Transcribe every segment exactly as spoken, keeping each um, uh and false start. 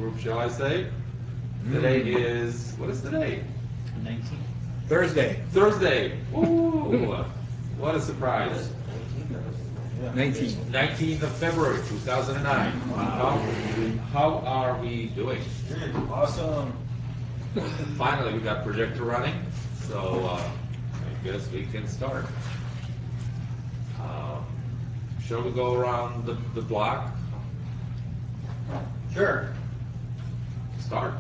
proof, shall I say. Mm. Today is, what is today? nineteenth. Thursday. Thursday. Ooh, what a surprise. nineteenth. nineteenth of February, two thousand nine. Wow. How, how are we doing? Awesome. Finally, we got projector running, so uh, I guess we can start. Um, shall we go around the, the block? Sure. Start.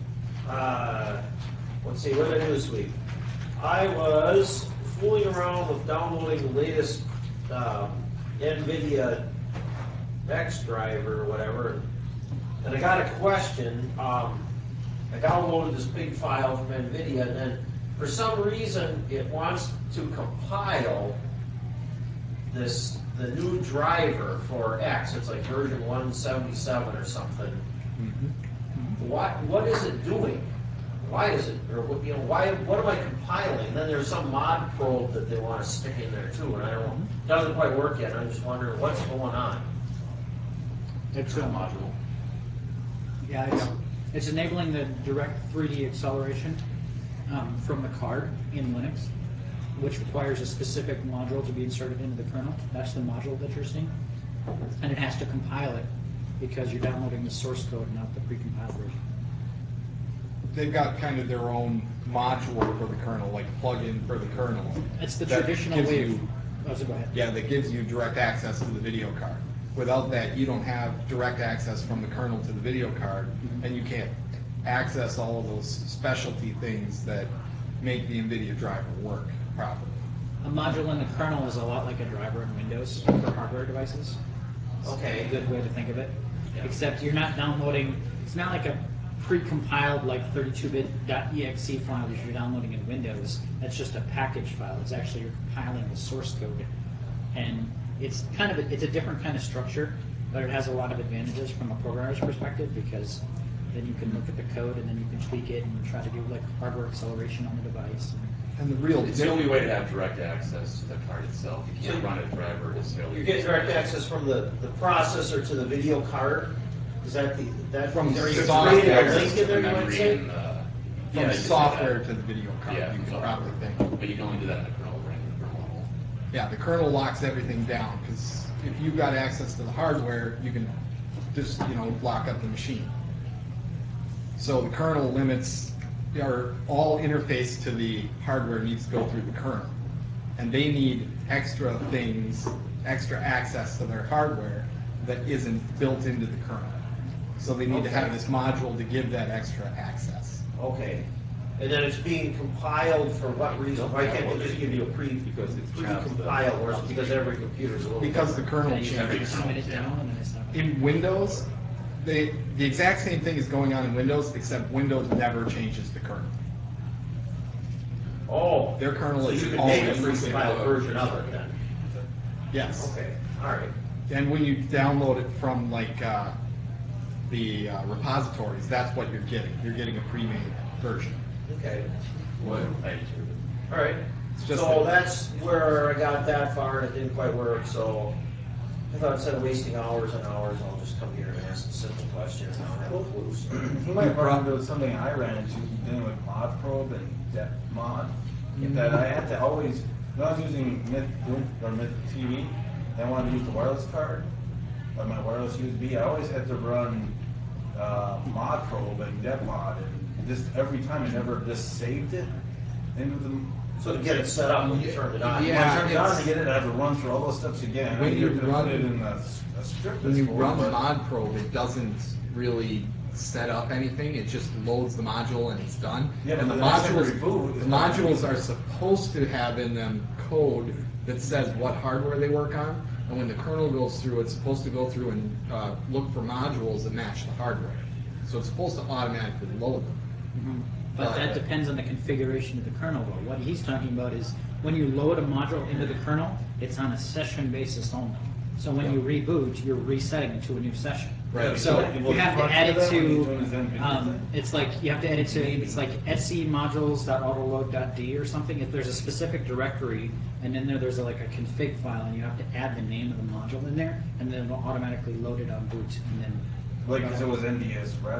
Uh, let's see, what did I do this week? I was fooling around with downloading the latest um, NVIDIA X drive or whatever, and I got a question. Um, I downloaded this big file from NVIDIA, and then for some reason it wants to compile this the new driver for X. It's like version one seventy-seven or something. Mm-hmm. What what is it doing? Why is it, or what, you know, why? What am I compiling? And then there's some mod probe that they want to stick in there too, and I don't. It doesn't quite work yet. I'm just wondering what's going on. It's a module. Yeah, it's, it's enabling the direct three D acceleration um, from the card in Linux, which requires a specific module to be inserted into the kernel. That's the module that you're seeing, and it has to compile it because you're downloading the source code, not the precompiled version. They've got kind of their own module for the kernel, like plug-in for the kernel. It's the that traditional gives way. You, of, oh, so go ahead. Yeah, that gives you direct access to the video card. Without that, you don't have direct access from the kernel to the video card, mm-hmm. and you can't access all of those specialty things that make the NVIDIA driver work properly. A module in the kernel is a lot like a driver in Windows for hardware devices. Okay. It's a good way to think of it. Yeah. Except you're not downloading, it's not like a pre-compiled like thirty-two bit .exe file that you're downloading in Windows. That's just a package file. It's actually you're compiling the source code. And it's kind of a, it's a different kind of structure, but it has a lot of advantages from a programmer's perspective because then you can look at the code and then you can tweak it and try to do like hardware acceleration on the device. And, and the real it's the only way to have direct access to the card itself. You can't so run a driver necessarily. You get direct access from the, the processor to the video card. Is that the that from is there the software access link to in the there? memory and uh, from yeah, software to the video card? Yeah, you can software. probably think. But you can only do that in the kernel, right? In the kernel. Yeah, the kernel locks everything down because if you've got access to the hardware, you can just you know lock up the machine. So the kernel limits, or all interface to the hardware needs to go through the kernel, and they need extra things, extra access to their hardware that isn't built into the kernel. So they need okay. to have this module to give that extra access. Okay. And then it's being compiled for what reason? Why can't they just give you a pre because it's pre-compiled, or because every computer is a little because different? the kernel yeah, changes. it down and then it's not In Windows, they, the exact same thing is going on in Windows, except Windows never changes the kernel. Oh, their kernel so is you can make a always pre-compiled version of it then? Yes. Okay. All right. And when you download it from like uh, the uh, repositories, that's what you're getting. You're getting a pre-made version. Okay. What? All right. Just so a, that's where I got that far, and it didn't quite work. So I thought instead of wasting hours and hours, I'll just come here and ask a simple question, and I'll have a clue. So. You might run into something I ran into dealing with mod probe and depth mod. Mm-hmm. That I had to always, when I was using Myth or Myth T V, and I wanted to use the wireless card, or my wireless U S B, I always had to run uh, mod probe and depth mod, and just every time I never just saved it into the. So to get it set up when you turned it on. Yeah, when I turned it on to get it, I have to run through all those steps again. When you run it in a, a script. When you form, run mod probe, it doesn't really set up anything. It just loads the module and it's done. Yeah, and the modules, the modules are supposed to have in them code that says what hardware they work on. And when the kernel goes through, it's supposed to go through and uh, look for modules that match the hardware. So it's supposed to automatically load them. Mm-hmm. But that depends on the configuration of the kernel, though. What he's talking about is when you load a module into the kernel, it's on a session basis only. So when you reboot, you're resetting it to a new session. Right. So you have to add it to, um, um, it's like, you have to add it to, it's like etsy modules.autoload.d or something. If there's a specific directory, and in there there's a, like a config file, and you have to add the name of the module in there, and then it'll automatically load it on boot, and then. Like, because it was N D S wrapper.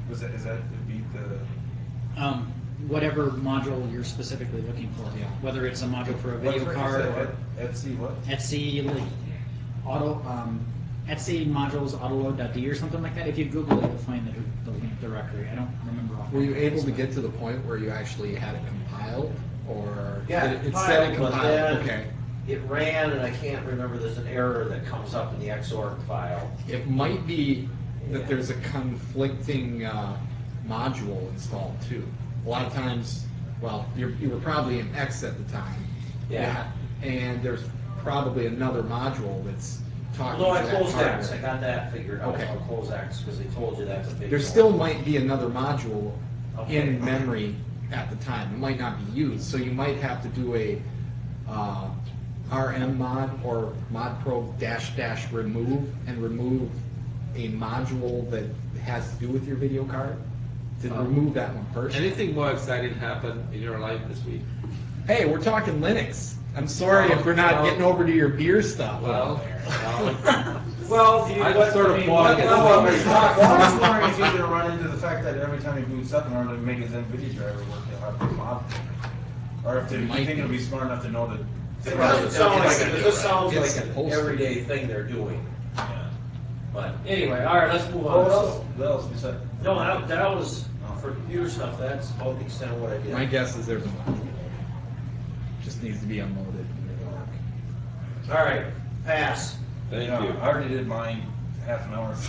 Was that, is that to beat the? Um, whatever module you're specifically looking for, Yeah. whether it's a module for a video What's card it? or Etsy what? Etsy like, auto um, Etsy modules autoload.d or something like that. If you Google it, you'll find the, the link directory. I don't remember off. Were you able to get to the point where you actually had it compiled, or Yeah, did it, it said it compiled, but compiled? then- Okay, It ran, and I can't remember, there's an error that comes up in the X O R C file. it might be that Yeah. there's a conflicting uh, module installed too. A lot of times, well, you're, you were probably in X at the time. Yeah. And there's probably another module that's talking No, I to that closed X, I hardware. got that figured out. Okay. I'll close X, because they told you that's a big. There one. still might be another module Okay. in memory at the time. It might not be used, so you might have to do a uh, R M mod or modprobe dash dash remove and remove a module that has to do with your video card to Oh. remove that one first. Anything more exciting happened in your life this week? Hey, we're talking Linux. I'm sorry Well, if we're not well- getting over to your beer stuff. Well, over well, Well, do you, I'm what, sort I of mean, plugging what, it. what, Well, what, Well, I was wondering if he's gonna run into the fact that every time he boots up in order to make his NVIDIA driver work, he'll have to mod. Or if they Might think be. he'll be smart enough to know that. It doesn't sound like, It's- it just sounds it's like an supposed to. everyday thing they're doing. Yeah. But anyway, all right, let's move on. What else, what else besides? No, that, that was, for computer stuff, that's about the extent of what I did. My guess is there's a module. Just needs to be unloaded and it'll work. All right, pass. thank Yeah, you. I already did mine half an hour.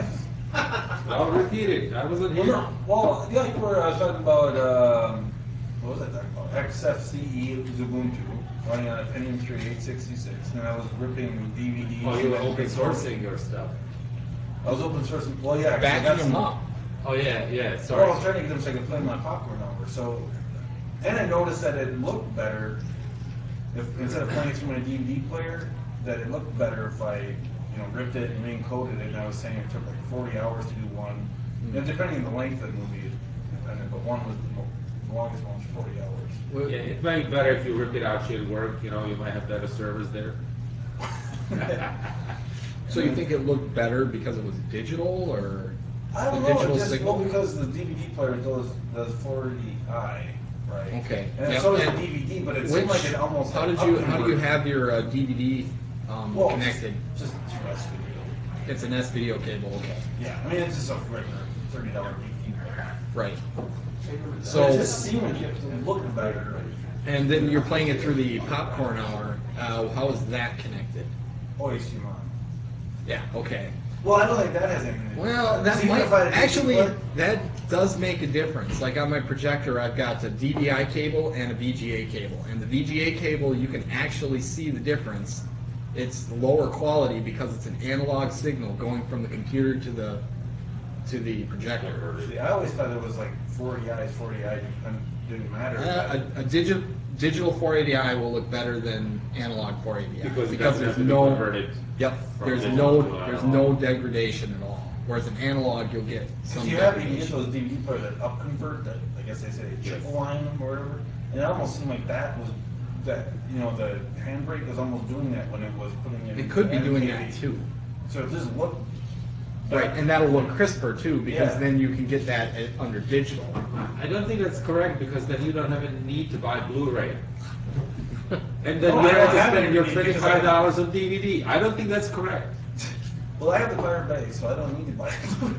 I'll repeat it, I wasn't Well, here. no, well, yeah, you were, I was talking about, um, what was I talking about? X F C E Ubuntu, running on a Pentium three eight sixty-six, and I was ripping D V Ds. Oh, you were and open recording. sourcing your stuff. I was open sourcing, well, yeah. 'cause I got Backing them some- up. Oh, yeah, yeah, Well, I sorry. was trying to get them so I could play my popcorn over, so, and I noticed that it looked better, if, instead of playing it through my D V D player, that it looked better if I, you know, ripped it and re-encoded it, and I was saying it took like forty hours to do one. You know, depending on the length of the movie, depending, but one was, the mo- the longest one was forty hours. Well, Yeah, it might be better if you rip it out, should work, you know, you might have better servers there. So you think it looked better because it was digital, or I don't the know, digital it just, signal? well, because the D V D player does, does forty i, right? Okay. And Yep. so does the And D V D, but it Which, seemed like it almost. how did like you up how do you converted. have your uh, D V D um, Well, connected? Just through S video. It's an S video cable. Okay. Yeah, I mean, it's just a regular thirty dollar D V D player. Right. So it So just seemed like it looked better. and then you're playing it through the popcorn hour. Uh, how is that connected? Oh, H D M I. Yeah. Okay. Well, I don't think that has anything to do with it. Well, that Even might if I had a D V D actually player- that does make a difference. Like on my projector, I've got a D V I cable and a V G A cable, and the V G A cable you can actually see the difference. It's lower quality because it's an analog signal going from the computer to the to the projector. See, I always thought it was like forty i is forty i, and didn't matter. Uh, a, a digital digital four eighty i will look better than analog four eighty i Because it because doesn't have there's to be no converted. yep from there's digital no to there's analog. no degradation at all. Whereas an analog you'll get some If you have, you can get degradation. those D V D players that up convert, that I guess they say Yes. triple line them or whatever. And it almost seemed like that was that you know the handbrake was almost doing that when it was putting it. It in could be the doing N K V. that too. So it just looked. Right, and that'll look crisper too, because Yeah. then you can get that at- under digital. I don't think that's correct, because then you don't have a need to buy Blu-ray. And then No, you I have don't to have spend any your because I- twenty-five dollars on D V D. I don't think that's correct. Well, I have the Pirate Bay, so I don't need to buy it.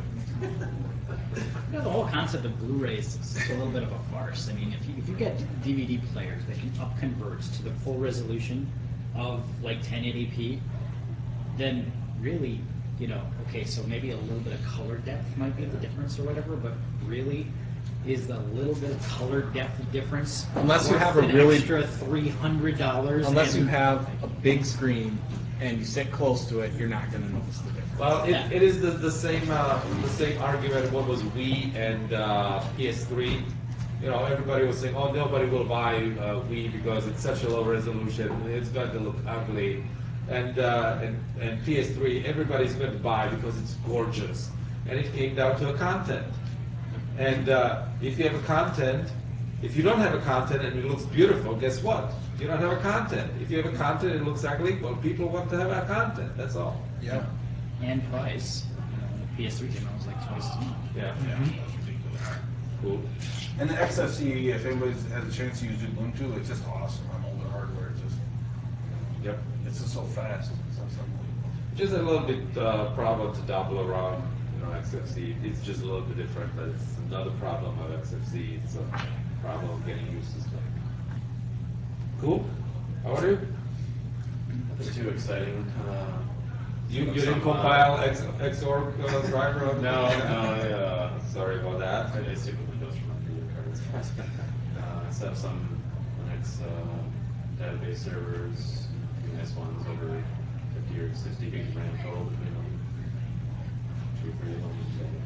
You know, the whole concept of Blu-rays is a little bit of a farce. I mean, if you, if you get D V D players that can up convert to the full resolution of like ten eighty p, then really, you know, okay, so maybe a little bit of color depth might be the difference or whatever, but really, is the little bit of color depth difference Unless you worth have a an really- extra three hundred dollars? Unless you have a big screen and you sit close to it, you're not going to notice the difference. Well, it, Yeah. it is the, the same uh, the same argument. What was Wii and uh, P S three? You know, everybody was saying, "Oh, nobody will buy uh, Wii because it's such a low resolution. It's going to look ugly." And uh, and and P S three, everybody's going to buy because it's gorgeous. And it came down to a content. And uh, if you have a content, if you don't have a content and it looks beautiful, guess what? You don't have a content. If you have a content and it looks ugly, well, people want to have a content. That's all. Yeah. and price. You know, P S three demo was like twice as much. Yeah. Yeah, that's ridiculous. Cool. And the X F C, if anybody has a chance to use Ubuntu, it's just awesome on older hardware. It's just, Yep. it's just so fast. It's just unbelievable. Just a little bit uh, problem to double around, you know, X F C. It's just a little bit different, but it's another problem of X F C. It's a problem of getting used to stuff. Cool. How are you? It's too exciting. Uh, You, you some, didn't uh, compile X, Xorg uh, driver? on- No, no, I, uh, Sorry about that. I just stick with Windows for my video cards. Uh, I set up some Linux uh, database servers, few nice ones over fifty or sixty gigs of RAM total between them. Two or three of them.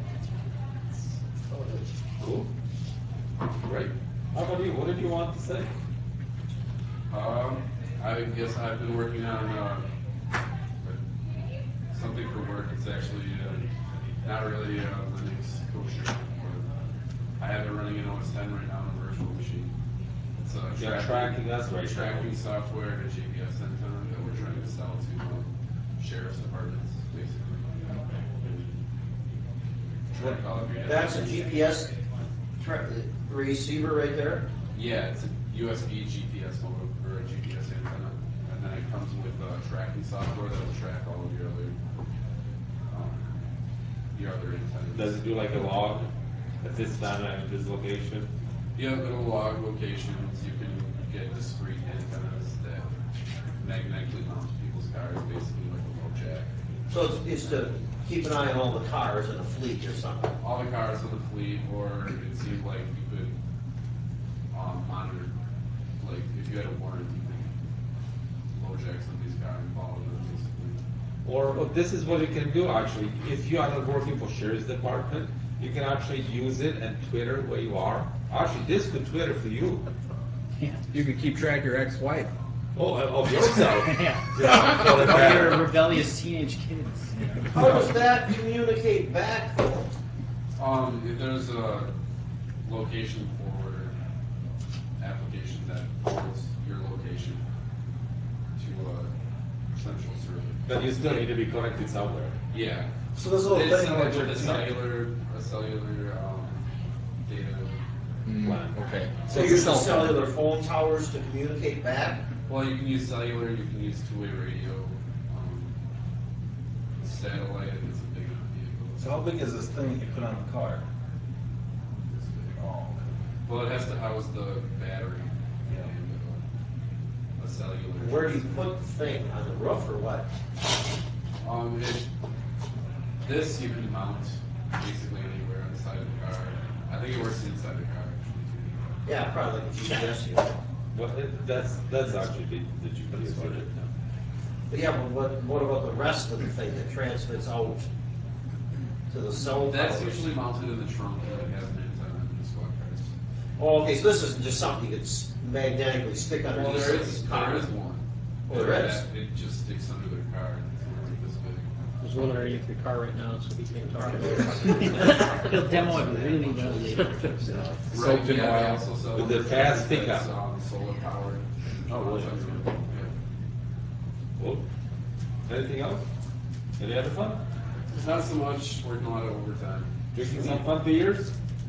Cool. Great. How about you? What did you want to say? Um, I guess I've been working on uh, something for work. It's actually uh, not really uh, Linux kosher, but I have it running in O S ten right now on a virtual machine. It's uh, You're tracking us right now. tracking software and a G P S antenna that we're trying to sell to um, sheriff's departments, basically. Trying to call it your- That's a G P S tra- receiver right there? Yeah, it's a U S B G P S modem or a G P S antenna, and then it comes with uh, tracking software that will track all of your other um, your other antennas. Does it do like a log? At this time, at this location? Yeah, it'll log locations. You can get discrete antennas that magnetically mount to people's cars, basically like a low jack. So it's, it's to keep an eye on all the cars in the fleet or something? All the cars in the fleet, or it seemed like you could um, monitor, like if you had a warrant, you could low jack somebody's car and follow them, basically. Or oh, this is what you can do actually. If you are not working for sheriff's department, you can actually use it and Twitter where you are. Actually, this could Twitter for you. Yeah. You can keep track of your ex-wife. Oh, of yourself. Yeah. Yeah, so that All matter. your rebellious teenage kids. Yeah. How does that communicate back though? Um, if there's a location forward application that forwards your location to a central server. But you still need to be connected somewhere. Yeah. So this little It's thing uh, that with you're a cellular, a cellular um, data. Plan. Okay. So it's you a use the cell phone. cellular phone towers to communicate back? Well, you can use cellular, you can use two-way radio, um, satellite if it's a big enough vehicle. So how big is this thing that you put on the car? This big. Oh, Well, it has to house the battery and uh, a cellular. Where do you put the thing, on the roof or what? Um, it, this you can mount basically anywhere on the side of the car. I think it works inside the car actually too. Yeah, probably like a G P S unit. Well, it, that's that's actually the, the G P S unit. But yeah, but what, what about the rest of the thing that transmits out to the cell That's towers? usually mounted in the trunk and it has an antenna in the squad cars. Oh, okay, so this isn't just something you could s- magnetically stick Well, underneath there somebody's is, car? there is one. Oh, there And is? that- It just sticks under their car. It's only like this big. There's one underneath your car right now, so we can't talk about it. He'll demo it really well later. So. Soaked in yeah, they oil. also sell With the one fast that's, pickup. um, solar powered. Oh, really? Yeah. Cool. Anything else? Any other fun? Not so much working a lot of overtime. Drinking some fun beers?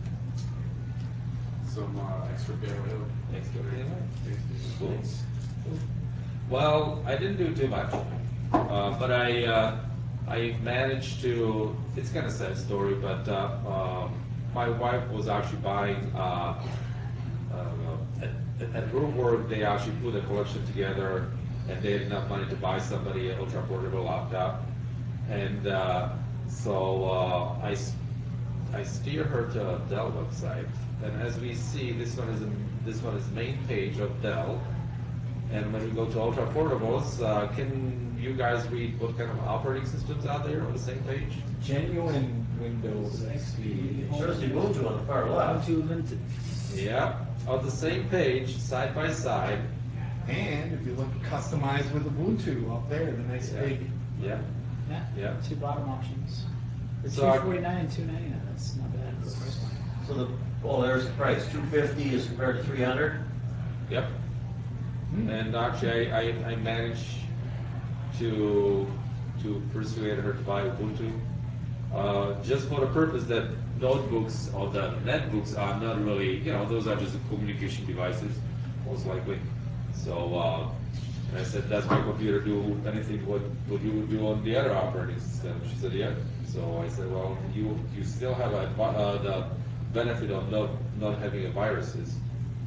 Some uh, extra pale ale. Next to it. Tasty. Cool. Cool. Well, I didn't do too much, uh, but I uh, I managed to. It's kind of a sad story, but uh, um, my wife was actually buying. Uh, uh, at, at her work, they actually put a collection together, and they had enough money to buy somebody an ultra portable laptop, and uh, so uh, I. s- I steer her to a Dell website, and as we see, this one is a, this one is main page of Dell. And when we go to ultra portables, uh, can you guys read what kind of operating systems out there on the same page? Genuine Windows X P. It shows the Ubuntu on the far left. Too limited. Yeah, on the same page, side by side. And if you look customized with Ubuntu up there, the nice Yeah. big. Yeah, Yeah. yeah. Two bottom options. For So I- two forty nine and two ninety nine. That's not bad for the price point. So the, oh, there's the price, two fifty as compared to three hundred? Yep. And actually, I, I, I managed to to persuade her to buy Ubuntu. uh, just for the purpose that notebooks or the netbooks are not really, you know, those are just communication devices, most likely. So, uh, and I said, does my computer do anything what, what you would do on the other operating system? She said, yeah. So I said, well, you you still have a, uh, the benefit of not, not having a viruses.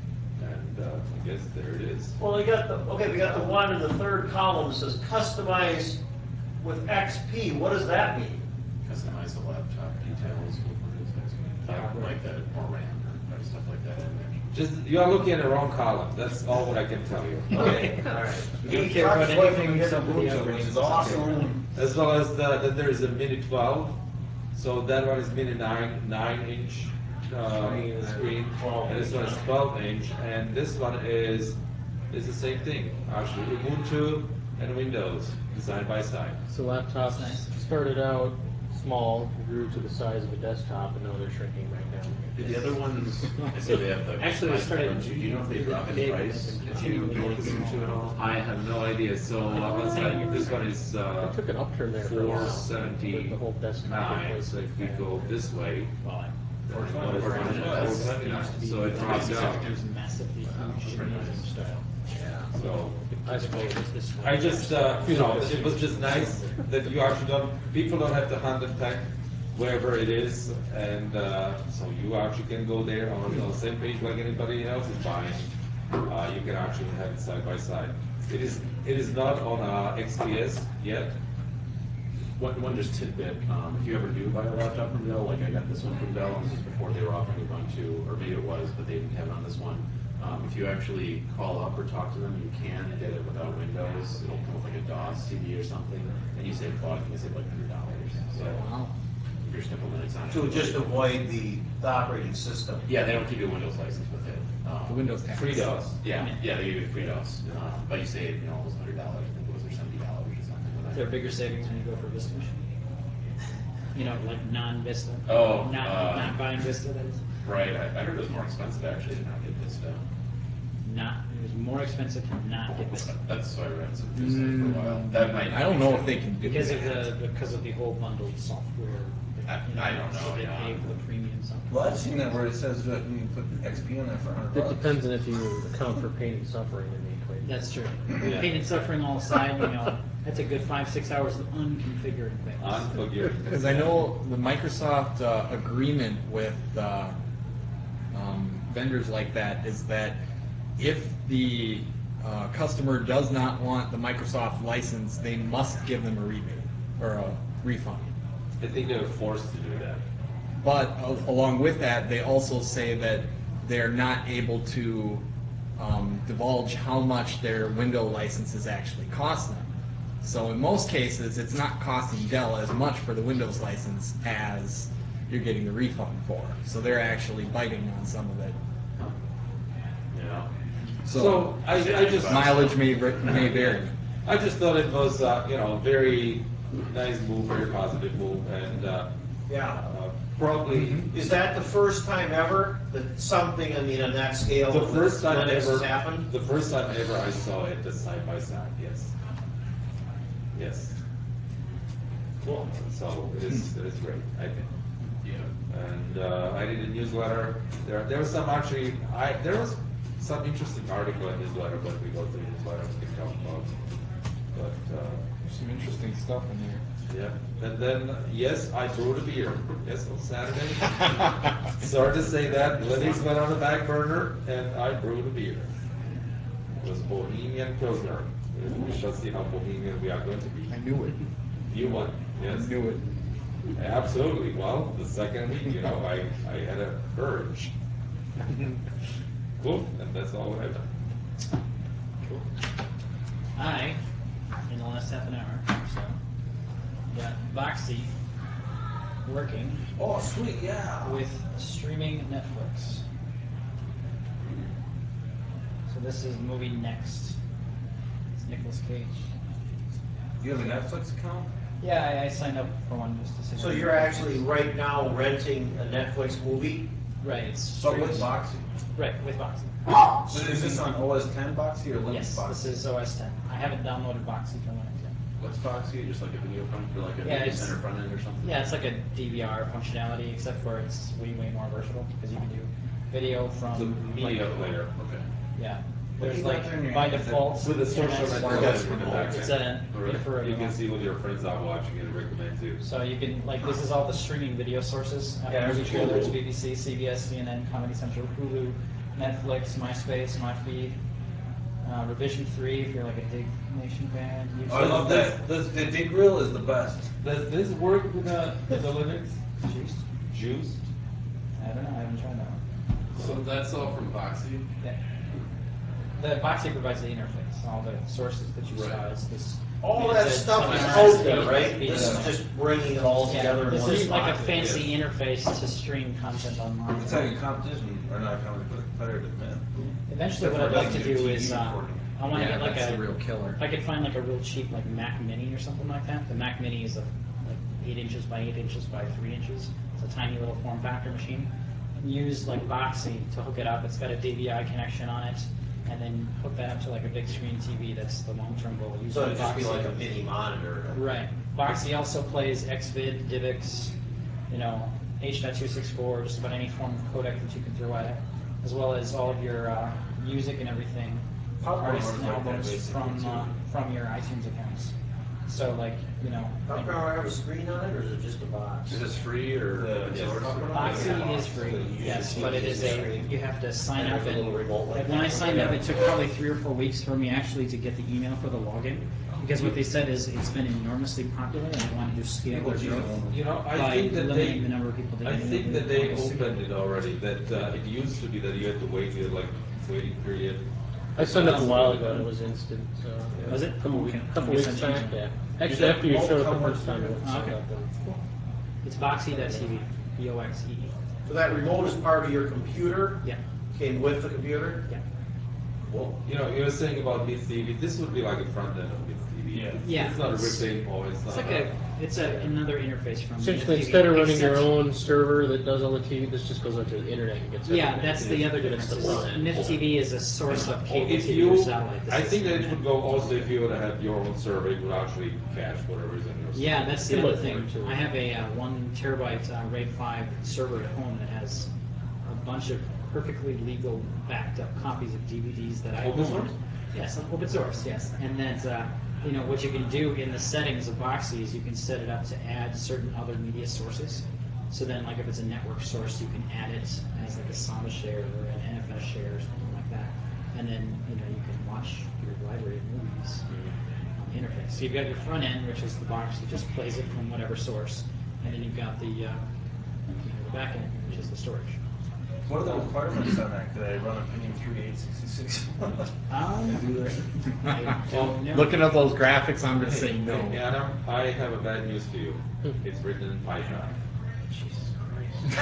And uh, I guess there it is. Well, we got the, okay, we got the one in the third column that says customize with X P. What does that mean? Customize the laptop details with Windows X P. Uh, like that, more RAM or stuff like that in there. Just, you are looking at the wrong column. That's all what I can tell you. Okay, all right. You don't Eight care about touch away anything from the except for the Ubuntu, operating which is system. awesome. As well as the, then there is a Mini twelve. So that one is Mini nine, nine inch uh, Screen, screen, twelve and this one is twelve inch, and this one is is the same thing. Actually, Ubuntu and Windows side by side. So laptops Nice. started out small, grew to the size of a desktop, and now they're shrinking back down. Do the other ones, I say they have the. Actually, they customized started Ubuntu. Do you know if they drop in big, price and if you go with continually Ubuntu at all? I have no idea. So uh, let's say this one is They uh, took an upturn there for a four while. seventy with the whole desktop nine. replacement. So if we go this way, Well, then Four it's seventy-nine. four seventy-nine. So it drops down. there's massively huge gymnasium style. So. I suppose. This way. I just, uh, you know, it was just nice that you actually don't, people don't have to hunt and peck wherever it is, and uh, so you actually can go there on, on the same page like anybody else is buying. Uh, you can actually have it side by side. It is, it is not on uh, X P S yet. One, one just tidbit, um, if you ever do buy a laptop from Dell, like I got this one from Dell, and this was before they were offering Ubuntu, or maybe it was, but they didn't have it on this one. Um, if you actually call up or talk to them, you can get it without Windows. It'll come with like a DOS C D or something, and you save, well, I think you save like one hundred dollars. So Wow. if you're simple Linux on it. To just avoid the, the operating system. Yeah, they don't give you a Windows license with it. Um, The Windows tax. Free DOS. Yeah, yeah, they give you free DOS, um, but you save, you know, almost one hundred dollars. I think it was, or seventy dollars or something. when I- Is there bigger savings when you go for Vista machine? You know, like non-Vista? Oh, Not, uh, not buying Vista, that is. Right, I, I heard it was more expensive actually to not get Vista. Not, it was more expensive to not get Vista. That's why I read some for a while. That might. I don't know if they can do Because of that. the, because of the whole bundled software. I- you know, I don't know, so they yeah. pay for the premium software. Well, I've seen that where it says that you can put X P on there for a hundred It bucks. depends on if you account for pain and suffering in the equation. That's true. Yeah. Pain and suffering all aside, you know, that's a good five, six hours of unconfiguring things. Unforgiving. Because I know the Microsoft uh, agreement with uh, um, vendors like that is that if the uh, customer does not want the Microsoft license, they must give them a rebate or a refund. I think they were forced to do that. But uh, along with that, they also say that they're not able to um, divulge how much their window licenses actually cost them. So in most cases, it's not costing Dell as much for the Windows license as you're getting the refund for. So they're actually biting on some of it. Yeah. So, So I, I just, mileage may, may vary. I just thought it was, uh, you know, very nice move, very positive move, and uh, Yeah. uh, probably Is that the first time ever that something, I mean, on that scale the with first time Linux ever. has happened? The first time ever I saw it the side by side. Yes. Yes. Cool. So it is, it is great, I think. Yeah. And uh, I did a newsletter. There, there was some actually. I there was some interesting article in newsletter when we go through the newsletter we can talk about. But uh, Some interesting stuff in there. yeah, and then yes, I brewed a beer. Yes, on Saturday. Sorry to say that Linux went on the back burner, and I brewed a beer. It was Bohemian Pilsner. We shall see how Bohemian we are going to be. I knew it. You won. I Yes. knew it. Absolutely. Well, the second week, you know, I, I had a urge. Cool, and that's all I've done. Cool. I, in the last half an hour or so, got Voxy working Oh, sweet, yeah. with streaming Netflix. So this is the movie Next. It's Nicolas Cage. You have a Netflix account? Yeah, I, I signed up for one just to see. So what- you're actually right now renting a Netflix movie? Right, it's So with streaming- Boxy. Right, with Voxy. So is this on O S ten Boxy or Linux Yes, Boxy? this is O S ten. I haven't downloaded Voxy for Linux yet. What's Foxy? Just like a video front or like a Yeah, video it's- center front end or something? Yeah, it's like a D V R functionality, except for it's way, way more versatile, because you can do video from... It's a media like- player. Okay. Yeah. What There's you got like, there in your by hand? default... With the social internet- network wireless in the remote. back. It's an Right. infrared You can remote. see what your friends are watching and recommend to. So you can, like, this is all the streaming video sources. Yeah, Movie that's trailers, cool. B B C, C B S, C N N, Comedy Central, Hulu, Netflix, MySpace, MyFeed, uh, Revision three if you're like a Dig Nation fan. YouTube. Oh, I love that. The, the Dig Grill is the best. Does this work with the, with the Linux? Juiced? Juiced? I don't know, I haven't tried that one. So that's all from Boxy? Yeah. The Boxy provides the interface, all the sources that you saw. Right. It's this. All it's that a stuff is twenty-nine out there, speed- right? speed This is internet. just bringing it all Yeah, together in this one is like a spot. fancy interface to stream content online. It's like a competition, or not a competition, but competitive myth. Eventually, what I'd like to do is, uh, I want to Yeah, get like that's a, the real killer. if I could find like a real cheap like Mac Mini or something like that. The Mac Mini is a, like eight inches by eight inches by three inches. It's a tiny little form factor machine. And use like Boxy to hook it up. It's got a D V I connection on it, and then hook that up to like a big screen T V. That's the long-term goal. Use So it'd just be Boxy. like a mini monitor. Right. Boxy also plays Xvid, DivX, you know, H two sixty-four, just about any form of codec that you can throw at it, as well as all of your uh, music and everything, Popcorn artists and works like that albums basically, from too. uh, from your iTunes accounts. So like, you know, How like, come I have a screen on it, or is it just a box? Is this free or The- open yes. source? Boxy is free, yes, but it is a, you have to sign And up there's a little and, remote like like when I that. signed up, it took probably three or four weeks for me actually to get the email for the login, because what they said is it's been enormously popular and they wanted to scale their growth You know, I by think that limiting they, the number of people that I can think open that they it. opened it already, that uh, it used to be that you had to wait, you had like waiting period. I signed up a while ago and it was instant, so. yeah. Was it? A couple, Okay. week, couple I weeks guess I back, changed yeah. it. Actually, after you showed up Come the with first time, you. I signed Okay. up. and- It's boxy dot T V, B O X E E. So that remote is part of your computer? Yeah, Came with the computer? yeah. Well, You know, you were saying about Myth T V, this would be like a front end of Myth T V. Yeah. It's- Yeah, It's not a it's- ripping, or it's not. It's like a, it's a, another interface from. Essentially, T V, instead of running your except- own server that does all the T V, this just goes onto the internet and gets Yeah, everything. that's the other And it's difference. the Is front end. Myth T V is a source of cable If T V you, or satellite. This I is think that it internet. would go also if you would have your own server, it would actually cache whatever is in your server. Yeah, that's the Good other look thing. for it, too. I have a uh, one terabyte uh, RAID five server at home that has a bunch of perfectly legal backed up copies of D V Ds that I Open own. source? Yes, open source, yes. And that, uh, you know, what you can do in the settings of Boxy is you can set it up to add certain other media sources. So then, like if it's a network source, you can add it as like a SAMA share or an N F S share or something like that. And then, you know, you can watch your library of movies on the interface. So you've got your front end, which is the box that just plays it from whatever source. And then you've got the, uh, you know, the back end, which is the storage. What are the requirements on that? Could I run a Pentium three eight sixty-six? Um, I don't know. Looking at those graphics, I'm gonna say no. Hey, Adam, I have a bad news for you. It's written in Python. Jesus Christ.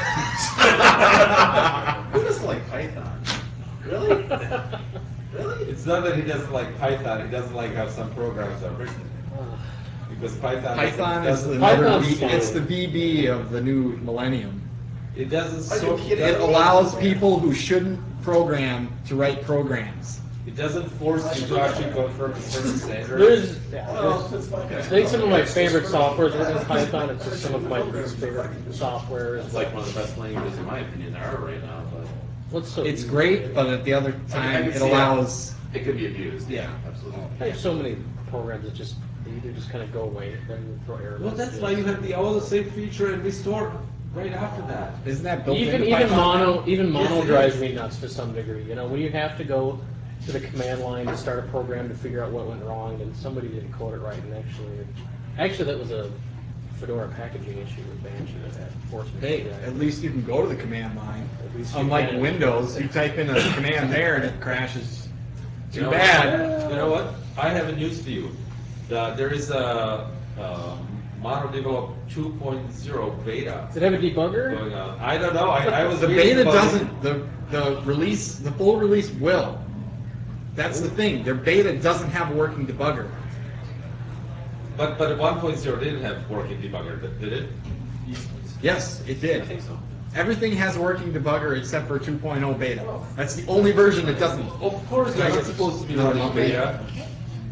who doesn't like Python? Really? Really? It's not that he doesn't like Python, he doesn't like how some programs are written. Because Python. Python doesn't- is doesn't- another, Python's V- fine. it's the V B of the new millennium. It doesn't. Are you so- kidding? It allows people who shouldn't program to write programs. It doesn't force you to actually go from a certain standard. There's, yeah, Well, there's, it's like I think some of my favorite software is written in Python. It's just some of my least favorite software. It's Is like one of the best languages in my opinion there are right now, but what's so It's easy? great, but at the other I time, can it see allows. it could be abused. Yeah. Absolutely. I have so many programs that just they either just kind of go away, then throw error Well, that's messages. why you have the all the same feature and restore right after that. Isn't that built Even into even Python mono now? even Yes, mono it drives is. me nuts to some degree. You know, when you have to go to the command line to start a program to figure out what went wrong, and somebody didn't code it right, and actually, actually that was a Fedora packaging issue with Banshee that had forced me. Hey, to do that. at least you can go to the command line. At least you Unlike can. Windows, you type in a command there and it crashes. You Too know bad. what? You know what? I have a news for you. The, there is a um, Mono Develop two point oh beta Does it have a debugger? going on. I don't know. I, I was The reading beta about it. doesn't, the, the release, the full release will. That's the thing, their beta doesn't have a working debugger. But but one point oh didn't have working debugger, did it? Yes, it I did. think so. Everything has a working debugger except for two point oh beta. That's the only version that doesn't. Of course, they're not supposed to be running beta.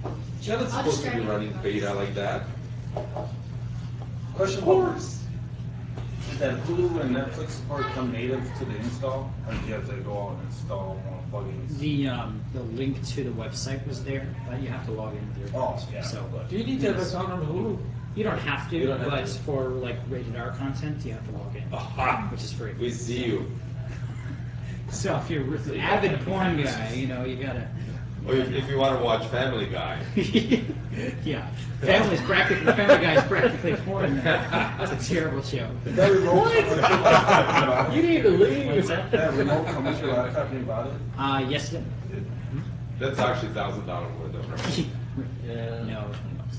You're not supposed to be running beta like that. Question: Of course. Did that Hulu and Netflix support come native to the install, or did you have to go out and install more plugins? The um, the link to the website was there, but you have to log in with your Oh, account. yeah. So Do you need to have an account on Hulu? you don't have to, You don't have but to. for like rated R content, you have to log in, Aha! which is free. We see you. So if you're an avid porn guy, you know you gotta. Or if, if you want to watch Family Guy. Yeah, Family's practically Family Guy's practically porn. It's a terrible show. That remote comes with your laptop. You need to leave. What's that? That remote comes with your laptop. You bought it? Uh, yes. It did. That's actually thousand dollars worth of right? Yeah. No, twenty bucks.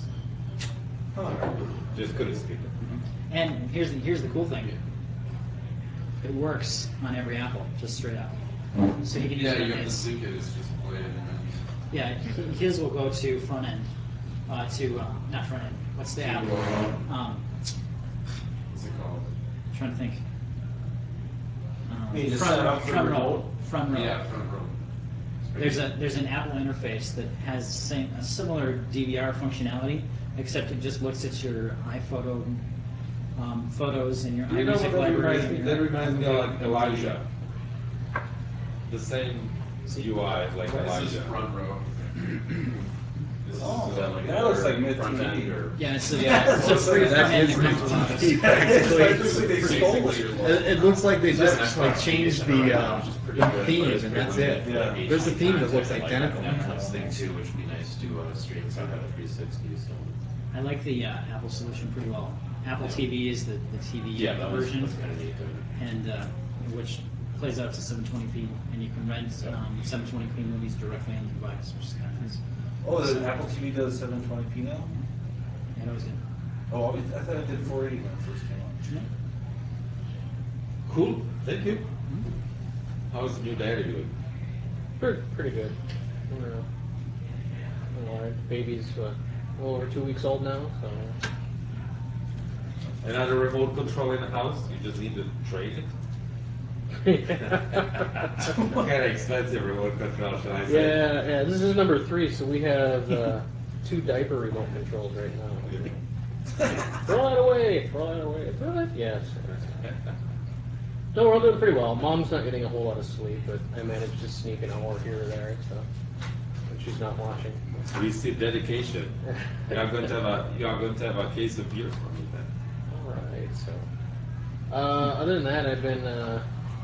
Just couldn't skip it. And here's the here's the cool thing. It works on every Apple, just straight up. So you can use Yeah, it on you have to his. sync it. It's just play it and then Yeah, h- his will go to front end, uh, to um, not front end. What's the app? Um, what's it called? trying to think. Um, You mean to front set row, up for front row, remote? front row. Yeah, front row. There's a there's an Apple interface that has same a similar D V R functionality, except it just looks at your iPhoto um, photos and your You know iMusic what that library. reminds me? and That your- reminds me of like Elijah. The same U I like This is Elijah. front row. This is, Oh, is that like that looks like another mid front T V. end or? Yeah, it's a, yeah, it's a free That's front end his that comes with mid it. T V. Practically, they stole Basically, it. your It, it looks like they just That's like not changed right the, now, uh, which is pretty the good, but theme it's and pretty that's limited. it. Yeah. There's a theme that looks Like identical. that Netflix thing too, which would be nice to uh, stream some of three sixty. So I like the uh, Apple solution pretty well. Apple T V is the, the T V yeah, that was, version, that's kind of neat. To, and uh, which plays out to seven twenty p, and you can rent um, seven twenty p movies directly on the device, which is kind of nice. Oh, the Apple T V does seven twenty p now? Yeah, that was good. Oh, always- I thought it did four eighty when it first came out. Yeah. Cool. Thank you. How's the new daddy doing? Pretty, pretty good. You know, you know, baby's what, a little over two weeks old now, so. Another remote control in the house? You just need to trade it? Kind of expensive remote control, shall I say? Yeah, yeah. This is number three, so we have uh, two diaper remote controls right now. Throw that away! Throw that away! Throw it? Yes. No, we're all doing pretty well. Mom's not getting a whole lot of sleep, but I managed to sneak an hour here or there, so when she's not watching. We see dedication. You are going to have a you are going to have a case of beers for me then. All right. So, uh, other than that, I've been uh,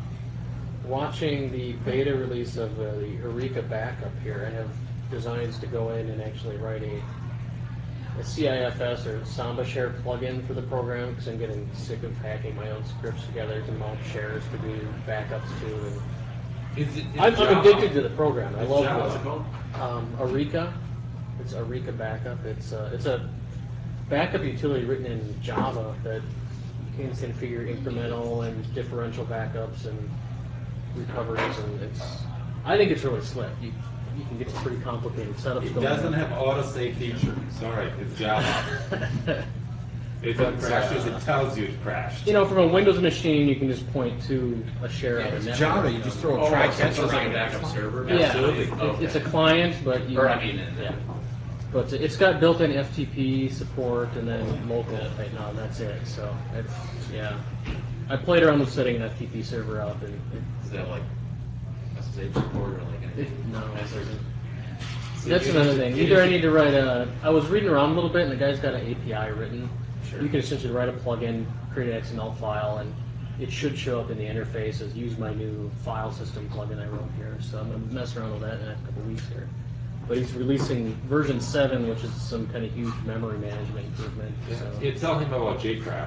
watching the beta release of uh, the Eureka backup here. I have designs to go in and actually write a, a C I F S or Samba Share plugin for the program because I'm getting sick of hacking my own scripts together to mount shares to do backups to. And Is it? Is I'm, I'm Java- addicted to the program. I It's love Java. it. What's it called? Um, Eureka. It's Eureka backup. It's uh, it's a backup utility written in Java that you can configure incremental and differential backups and recoveries, and it's. I think it's really slick. You you can get some pretty complicated setups It going. doesn't on. have autosave feature. Sorry, it's Java. If it crashes, it tells you it crashed. You know, from a Windows machine, you can just point to a share Yeah, on the it's network. Java, you just throw a oh, try so catch it's like a around backup it. server. Yeah, Absolutely. it- it's a client, but you. Or I mean, yeah. But it's got built-in F T P support and then local right now, and that's it. So it's yeah. I played around with setting an F T P server up, and it, Does it have like S S H support or like anything? it no, it Message? doesn't. So That's you another need to- thing. you Either I need need to write a. I was reading around a little bit, and the guy's got an A P I written. Sure. You can essentially write a plugin, create an X M L file, and it should show up in the interface as use my new file system plugin I wrote here. So I'm gonna mess around with that in the next couple of weeks here. But he's releasing version seven, which is some kind of huge memory management improvement. Yeah, So. yeah, tell him about JCraft.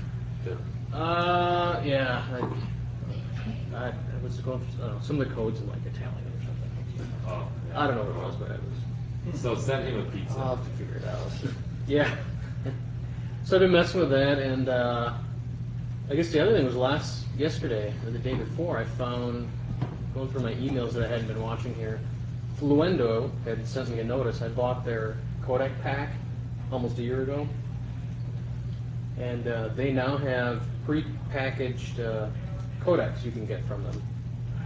Uh, yeah. I, I, I was going through, I don't know, some of the codes in like Italian or something. Oh, I don't know what it was, but it was. So send him a pizza. I'll have to figure it out. Yeah. So I've been messing with that, and uh, I guess the other thing was last yesterday or the day before, I found going through my emails that I hadn't been watching here. Fluendo had sent me a notice. I bought their codec pack almost a year ago, and uh, they now have pre-packaged uh, codecs you can get from them.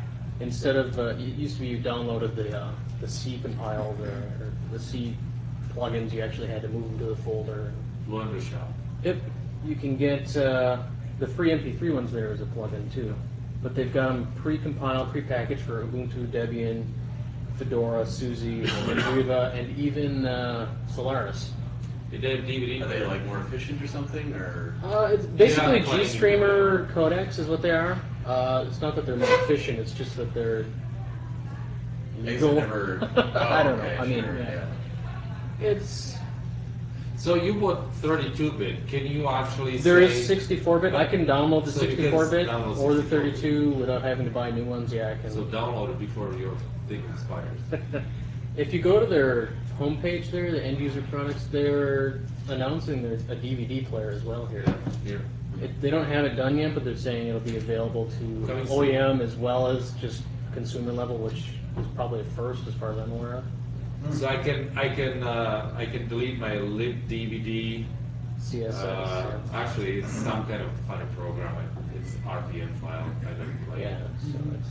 Instead of uh, it used to be you downloaded the uh, the C compiled uh, or the C plugins, you actually had to move them to the folder. Blender Shop. Yep, you can get uh, the free M P three ones there as a plugin too, but they've got them pre-compiled, pre-packaged for Ubuntu, Debian, Fedora, SUSE, Mandriva, and even uh, Solaris. Did they have D V D? Are they like more efficient or something, or? Uh, it's basically Yeah, like- GStreamer codecs is what they are. Uh, it's not that they're more efficient; it's just that they're They've legal. never. I don't Oh, okay, know. I mean, sure, yeah. yeah. It's So you bought thirty-two bit. Can you actually there say... is sixty-four bit. I can download the So you can sixty-four bit download or the sixty-four bit. thirty-two without having to buy new ones. Yeah, I can. So download it before your thing expires. If you go to their homepage there, the end user products, they're announcing there's a D V D player as well here. Here. It, they don't have it done yet, but they're saying it'll be available to Coming O E M soon. as well as just consumer level, which is probably a first as far as I'm aware of. So I can I can uh, I can delete my lib D V D. C S S. Uh, yeah. actually, it's some kind of funny program. It's R P M file. I don't like Yeah, it. so it's.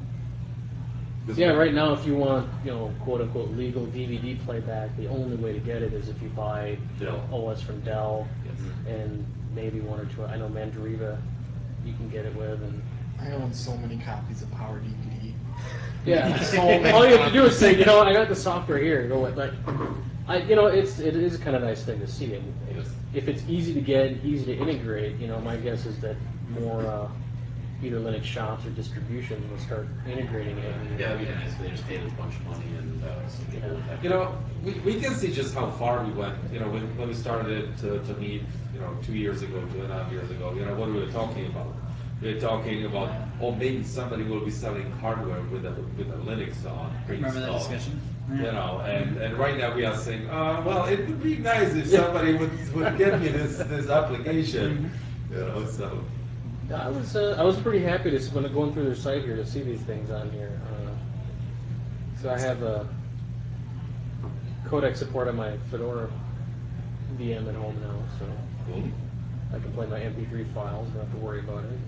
This Yeah, one- right now, if you want, you know, quote unquote legal D V D playback, the only way to get it is if you buy Dell. O S from Dell Yes. and maybe one or two. I know Mandriva, you can get it with, and I own so many copies of Power D V D. yeah. So many All you have to do is copies. say, you know, I got the software here. Go with, like, I, you know, it's it is kind of nice thing to see, and Yes. if it's easy to get, easy to integrate, you know, my guess is that more uh, either Linux shops or distributions will start integrating it. And, Yeah, that'd be nice. They just paid a bunch of money, and uh, some people would have. You know, we, we can see just how far we went. You know, when, when we started to, to meet, you know, two years ago, two and a half years ago, you know, what we were talking about. We were talking about, oh, maybe somebody will be selling hardware with a, with a Linux on Remember that pre-installed. discussion? You Yeah. know, and, and right now we are saying, uh, well, it would be nice if somebody would, would get me this, this application. You know, so. I was uh, I was pretty happy to s- when going through their site here to see these things on here. Uh, so I have a codec support on my Fedora V M at home now, so Cool. I can play my M P three files, don't have to worry about it.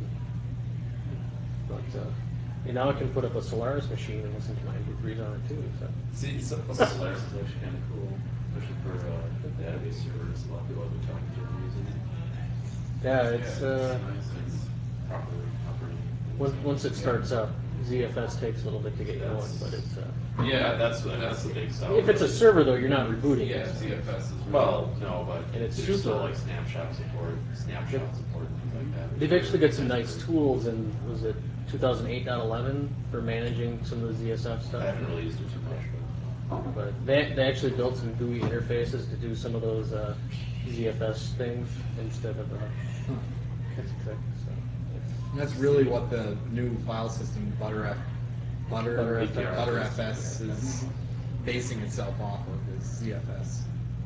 But uh, and now I can put up a Solaris machine and listen to my M P threes on it too. So See, so, Solaris is actually kind of cool, especially for uh, database servers. A lot of people have been talking to them using it. yeah, it's Yeah, uh, nice and it's properly operating. once once it starts up, Z F S takes a little bit to get going, That's- but it's. Uh, Yeah, that's the, that's the big stuff. if it's a server though, you're not rebooting Yeah, it. so- Z F S is really. Well, no, but And it's there's super- still like snapshot support, snapshot Yep. support, and things like that. They've actually got some nice tools in, was it two thousand eight point eleven for managing some of the Z S F I stuff? haven't really used it too much, but. But they, they actually built some G U I interfaces to do some of those uh, Z F S things instead of uh, Huh. Kiskik, so it's- That's really what the new file system Butter Butter ButterFS. ButterFS is basing itself off of is Z F S.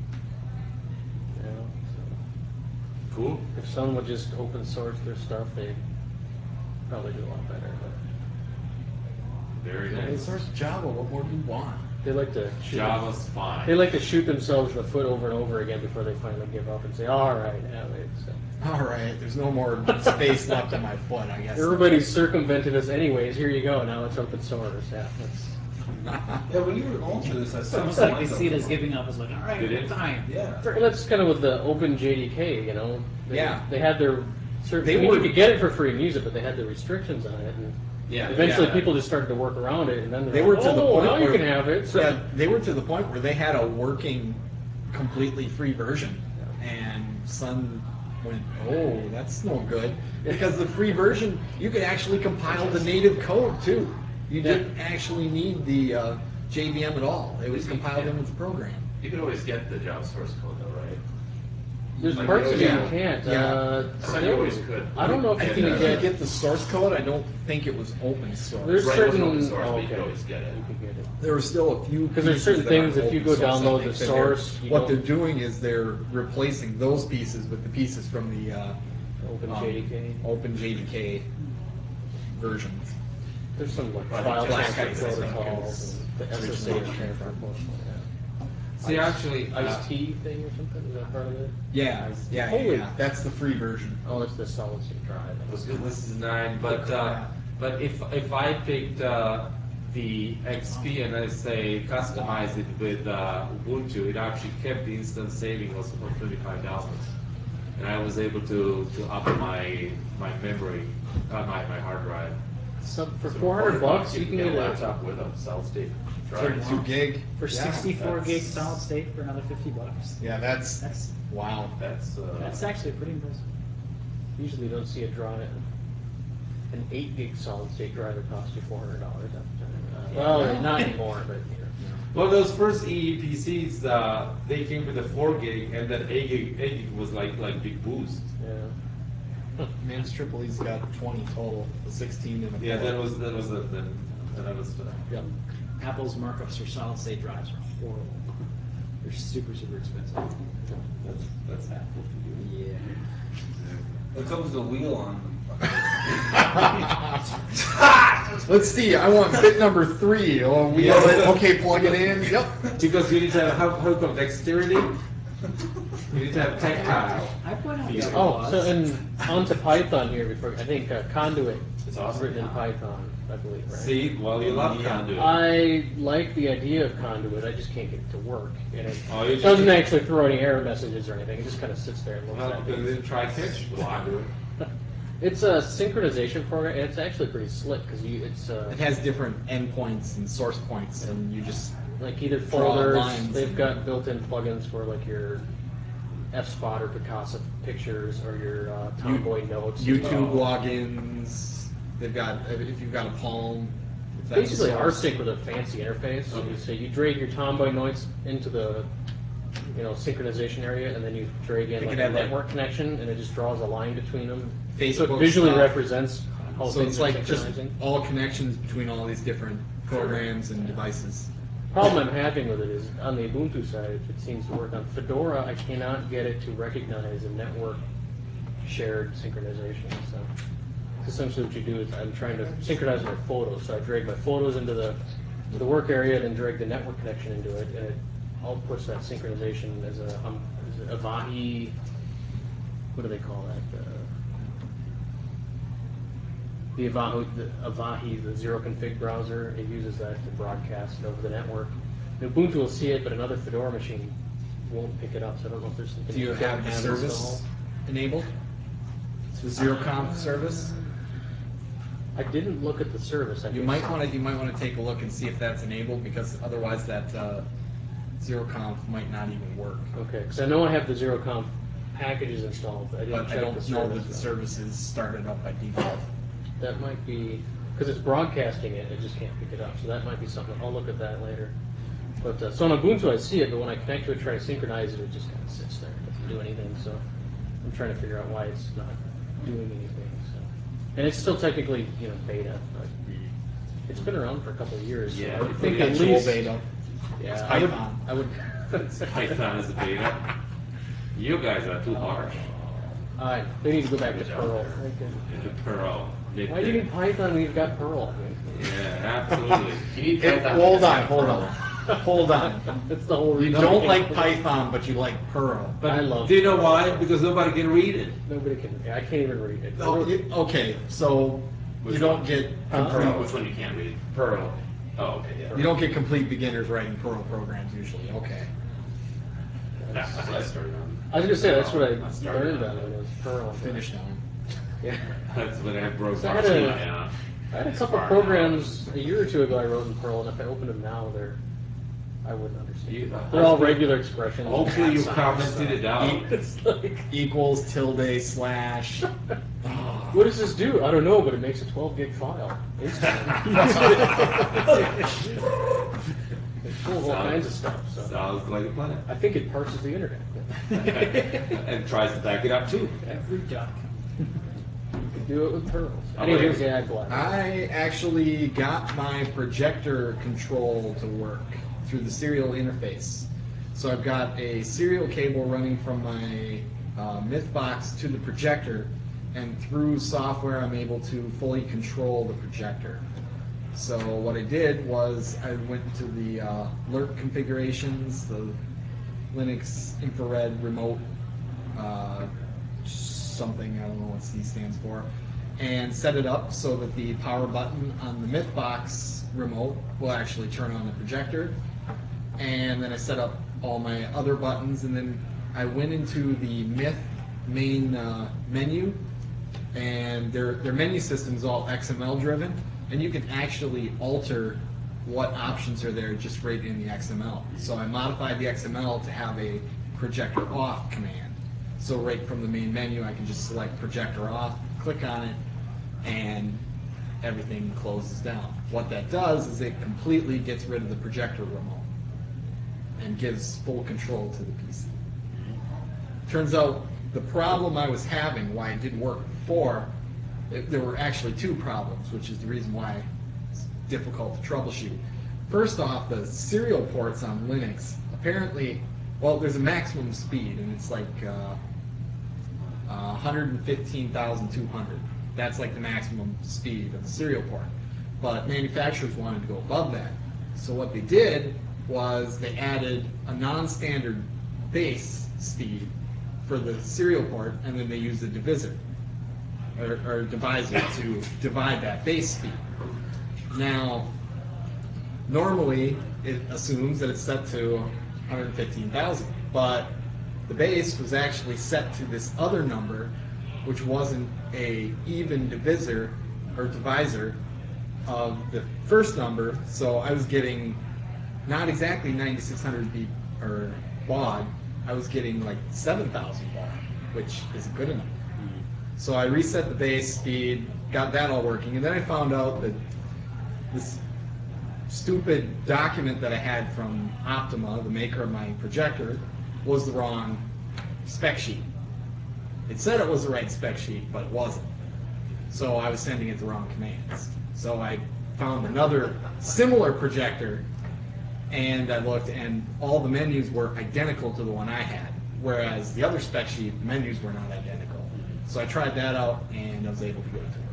you know, so cool. if someone would just open source their stuff, they'd probably do a lot better. But Very Open nice. source Java, what more do you want? they like to shoot Java's fine. they like to shoot themselves in the foot over and over again before they finally give up and say, all right, yeah, wait. So. All right, there's no more space left on my foot, I guess. Everybody's circumvented us anyways. Here you go. Now it's open source. Yeah, that's, Yeah, when you were going through this, I It's saw almost some like they lines see it up. as giving up. It's like, all right, Did we it? have time. Yeah. for- that's kind of with the Open J D K. You know, they, Yeah. they had their certain. They I mean, were- you could get it for free and use it, but they had the restrictions on it, and Yeah. eventually Yeah. people just started to work around it, and then they're They like, were to the oh, point now you where- can have it. So, Yeah, they were to the point where they had a working, completely free version, and Sun went, "Oh, that's no good," because the free version you could actually compile the native code too. You Yeah. didn't actually need the uh, J V M at all; it was compiled in with the program. You could always get the Java source code though, right? there's Like, parts of it yeah. you can't. Yeah. Uh, I thought you always could. I don't know if I you think can you get. could get the source code. I don't think it was open source. There's Right, it wasn't certain. open source, oh, but you could okay. always get it. You could get it. There were still a few 'Cause there's pieces certain that things, aren't if you open go source, I download think, the that they're- source, you what don't- they're doing is they're replacing those pieces with the pieces from the uh, Open um, J D K. Open J D K versions. There's some like Well, I file think Jack transfer Jackson protocols and the S S H originally transfer came from. protocol. See, actually, Yeah. uh, Ice T thing or something? Is that part of it? Yeah, yeah, yeah, Holy- yeah. That's the free version. Oh, it's the solid state drive. this is nine, but uh, but if if I picked uh, the X P and I say customize it with uh, Ubuntu, it actually kept the instant saving also for twenty-five dollars. And I was able to, to up my my memory, uh, my, my hard drive. So for So four hundred bucks, you can get a a laptop with a solid state drive. thirty-two gig. For Yeah, sixty-four gig that's- solid state for another fifty bucks. Yeah, that's That's wow. That's uh, that's actually pretty impressive. Usually don't see a drive, an eight gig solid state drive that costs you four hundred dollars at the time. Well, not anymore, but you know. Well, those first E E P Cs, uh, they came with a four gig, and that eight gig, eight gig was like like big boost. Yeah. Man's Tripoli's got twenty total, the sixteen and a Yeah, four. that was that was a, then that was. Uh, Yep. Apple's markups for solid state drives are horrible. They're super super expensive. that's that's Apple for you. Yeah. It comes with a wheel on them. Let's see. I want bit number three. Oh, we Yeah. have it. Okay, plug it in. Yep. Because you need to have how, how come dexterity. You need to have tactile. I point out Yeah. the Oh, flaws. so and onto Python here before I think uh, Conduit It's is awesome. written in Python, I believe, right? See, well, you love Yeah. Conduit. I like the idea of Conduit. I just can't get it to work, and it Oh, you doesn't just- actually throw any error messages or anything. It just kind of sits there and looks Well, at because it. they didn't try catch Conduit. It's a synchronization program, and it's actually pretty slick because you it's uh, It has different endpoints and source points, and you just like either draw folders. lines They've and- got built-in plugins for like your F Spot or Picasa pictures or your uh, Tomboy notes. YouTube Oh. logins. They've got if you've got a Palm. If that's Basically, a source. rsync with a fancy interface. So Okay. you say you drag your Tomboy notes into the you know synchronization area, and then you drag in They like can a have, like- network connection, and it just draws a line between them. so Facebook it visually stuff. represents how So things it's are like just synchronizing. all connections between all these different programs and devices. Problem I'm having with it is on the Ubuntu side, it seems to work. On Fedora, I cannot get it to recognize a network shared synchronization. So essentially what you do is I'm trying to synchronize my photos. So I drag my photos into the the work area, then drag the network connection into it, and it outputs that synchronization as a um, is it Avahi. What do they call that? Uh, the Avahi, the Avahi, the zero config browser. It uses that to broadcast it over the network. And Ubuntu will see it, but another Fedora machine won't pick it up. So I don't know if there's something Do you don't have the service installed. enabled? The zero conf service? I didn't look at the service. I You think might so. want to you might want to take a look and see if that's enabled, because otherwise that uh, zero conf might not even work. Okay, because I know I have the zero conf packages installed, but I didn't But I check don't the know service. that the service is started up by default. That might be because it's broadcasting it; it just can't pick it up. So that might be something. I'll look at that later. But uh, so on Ubuntu, I see it, but when I connect to it, try to synchronize it, it just kind of sits there. It doesn't do anything. So I'm trying to figure out why it's not doing anything. So, and it's still technically, you know, beta, but it's been around for a couple of years. Yeah, so I would think at Actual least. beta. Yeah, It's I would. Python. I would. Python is a beta. You guys are too harsh. All right, they need to go back to Perl. The Perl. They- Why do you need Python when you've got Perl? Yeah, absolutely. You need It- Python hold because on, you hold have on, hold on. That's the whole You reason. don't like Python, but you like Perl. But I love do you know Perl. why? Because nobody can read it. Nobody can. I can't even read it. Oh, you- okay, so you Which don't one? get Huh? Pearl, complete, which one you can't read? Perl. Oh, okay, yeah. you don't get complete beginners writing Perl programs usually. Okay. That's what I started on. I was gonna say that's what I started learned on it was Perl. but- Finish now. Yeah. That's when I broke So I had my a- teeth. Yeah. I had a couple Far programs a year or two ago I wrote in Perl, and if I opened them now, they're I wouldn't understand. You- They're all regular expressions. Hopefully you Signs, commented so- it out. It's like, Equals, tilde, slash. what does this do? I don't know, but it makes a twelve gig file instantly. It pulls all kinds of stuff. So Sounds like a plan. I think it parses the internet. And tries to back it up too. Every duck. You can do it with Perl. So How Anyway, about you? yeah, I'm glad. I actually got my projector control to work through the serial interface. So I've got a serial cable running from my uh, Mythbox to the projector, and through software I'm able to fully control the projector. So what I did was I went to the uh, L R C configurations, the Linux infrared remote uh, something, I don't know what C stands for, and set it up so that the power button on the MythBox remote will actually turn on the projector. And then I set up all my other buttons, and then I went into the Myth main uh, menu, and their their menu system is all X M L driven, and you can actually alter what options are there just right in the X M L. So I modified the X M L to have a projector off command. So right from the main menu, I can just select projector off, click on it, and everything closes down. What that does is it completely gets rid of the projector remote and gives full control to the P C. Turns out the problem I was having, why it didn't work before, it, there were actually two problems, which is the reason why it's difficult to troubleshoot. First off, the serial ports on Linux, apparently, well, there's a maximum speed, and it's like uh, uh, one hundred fifteen thousand two hundred. That's like the maximum speed of the serial port. But manufacturers wanted to go above that. So what they did was they added a non-standard base speed for the serial port, and then they used a divisor or, or divisor to divide that base speed. Now, normally it assumes that it's set to one hundred fifteen thousand, but the base was actually set to this other number, which wasn't a even divisor or divisor of the first number. So I was getting not exactly ninety-six hundred B or baud, I was getting like seven thousand baud, which isn't good enough. So I reset the base speed, got that all working, and then I found out that this stupid document that I had from Optima, the maker of my projector, was the wrong spec sheet. It said it was the right spec sheet, but it wasn't. So I was sending it the wrong commands. So I found another similar projector, and I looked, and all the menus were identical to the one I had, whereas the other spec sheet menus were not identical. So I tried that out, and I was able to get it to work.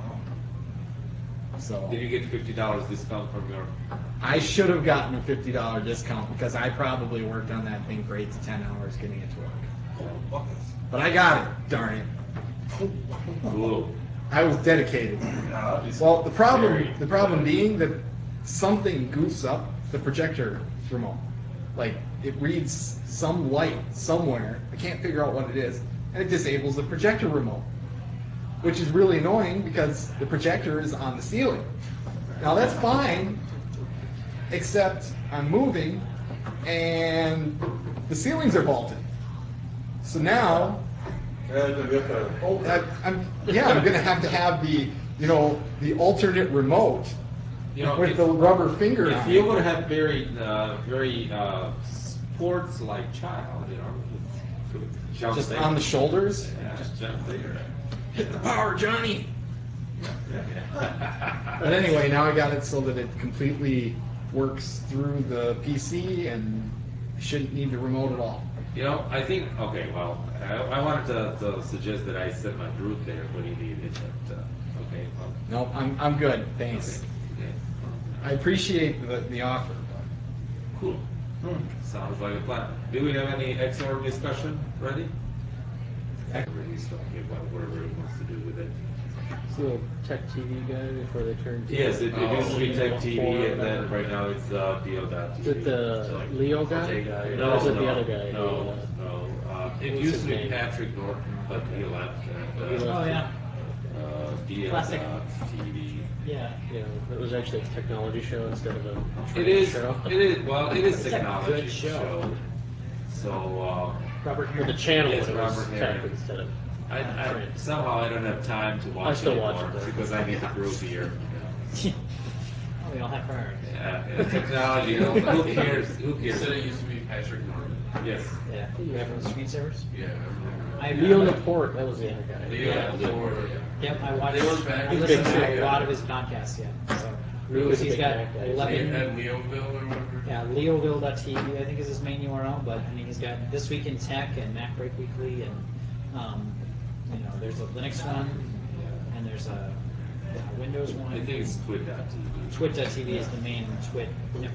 So Did you get fifty dollars discount from your? I should have gotten a fifty dollar discount because I probably worked on that thing for eight to ten hours getting it to work. But I got it, darn it. Cool. I was dedicated. Well, the problem, the problem being that something goofs up the projector remote. Like, it reads some light somewhere, I can't figure out what it is, and it disables the projector remote, which is really annoying because the projector is on the ceiling. Now that's fine, except I'm moving and the ceilings are vaulted. So now, oh, I, I'm yeah, I'm gonna have to have the you know the alternate remote You know, with if, the rubber finger if on you it. would have very, uh, very uh, sports-like child, you know, could jump Just there. on the shoulders. Yeah, just jump there. Hit the power, Johnny. But anyway, now I got it so that it completely works through the P C and shouldn't need the remote at all. You know, I think, okay, well, I, I wanted to, to suggest that I set my group there when he needed it, but, uh, okay, well, Nope, I'm, I'm good, thanks. okay, okay. I appreciate the, the offer, but Cool. Sounds like a plan. Do we have any X O R discussion ready? Release talking about whatever he wants to do with it. So Tech T V guy before they turned. Yes, it, it used to be Tech T V, and then Before, right now it's uh, D O dot T Is V. it the Leo guy? guy. Or No, is it no, the other guy? No, The, no. Uh, it What's used his to be name? Patrick Norton, but he left. And, He uh, left. Oh, yeah. uh, D L Classic. dot T V. Yeah. You know, it was actually a technology show instead of a It training is, show. it is, well, it is It's a technology good show. show. So, uh, Robert For Herring. the channel, Yes, it was Robert tech Herring. instead of. I, I, Right. somehow I don't have time to watch I still it watch anymore it, though. because I need the group here. Oh, we all have priorities. Yeah, yeah, technology, who, who cares, who You cares? said it used to be Patrick Norman. Yes. Yeah. You have from the screensavers? Yeah, I remember. I Leo I- Laporte, that was the other guy. Leo Yeah. Laporte. Yep, I watched. They were back I in listened the to day. a lot of his podcasts. Yeah. So Leo's a he's big got Mac guy. So you eleven. had Leoville or whatever? Yeah, Leoville dot T V I think is his main U R L, but I mean he's got This Week in Tech and Mac Break Weekly, and um, you know there's a Linux one, and there's a, a Windows one. I think it's twit dot T V. Twit dot T V is the main Twit network one.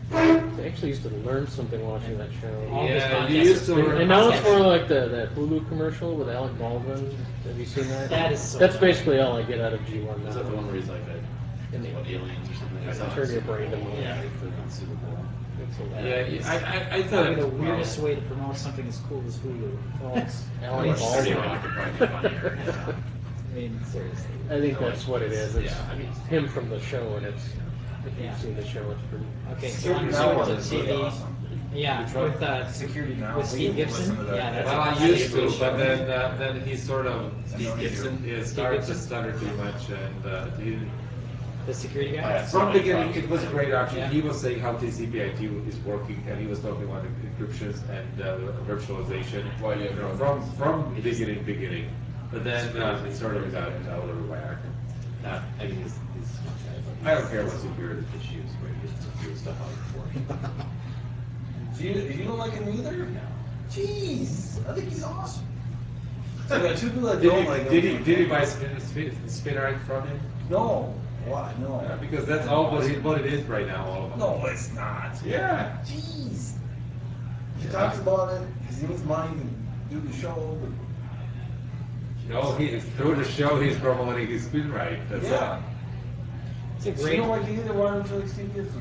I actually used to learn something watching that show. All his Yeah, you podcasts used are to free. learn. And now it's more like the that Hulu commercial with Alec Baldwin. Have you seen that? That is so That's funny. basically all I get out of G one now. Is that the one where he's like a, In the- what, aliens or something? I It's on turn your Super brain to Bowl. mold. Yeah, for the Super Bowl. It's Yeah, hilarious. I, I, I thought Probably the well, weirdest way to promote something as cool as Hulu. Well, it's I Alec mean, Thirty Baldwin. Rock would probably be funnier. Yeah. I mean, seriously. I think that's what it is. It's Yeah, I mean- him from the show, and it's if you've Yeah. seen the show, it's pretty. Okay, so Security on Now so was to T really V. awesome. Yeah, Which one? with uh, Security Now. with Steve We listen Gibson. to that. Yeah, that's Well, I that used is to, good but show. then uh, then he sort of Steve Gibson is started to stutter too much, and uh, he, The security guy. Yeah. from the beginning it was great. Actually, Yeah. he was saying how T C P I T is working, and he was talking about encryptions and uh, virtualization. Why do you You know, have from from beginning beginning, but then uh, it sort of got out of whack. Not, I mean, he's, he's a smart guy, but I don't he's- care he's what's some in weird issues where he just threw stuff out before. You, you don't like him either? No. Jeez, I think he's awesome. So we got two people that Did don't he, like him. did he did he buy spin, spin, spinner from him? No. Why? No. Uh, because that's all what it, what it is right now. All of them. No, it's not. Yeah. Jeez. He talks about it because he needs money to do the show. But No, he through the show he's promoting his spin right. That's yeah. It's a So great. you don't like it either. Why don't you like Steve Gibson?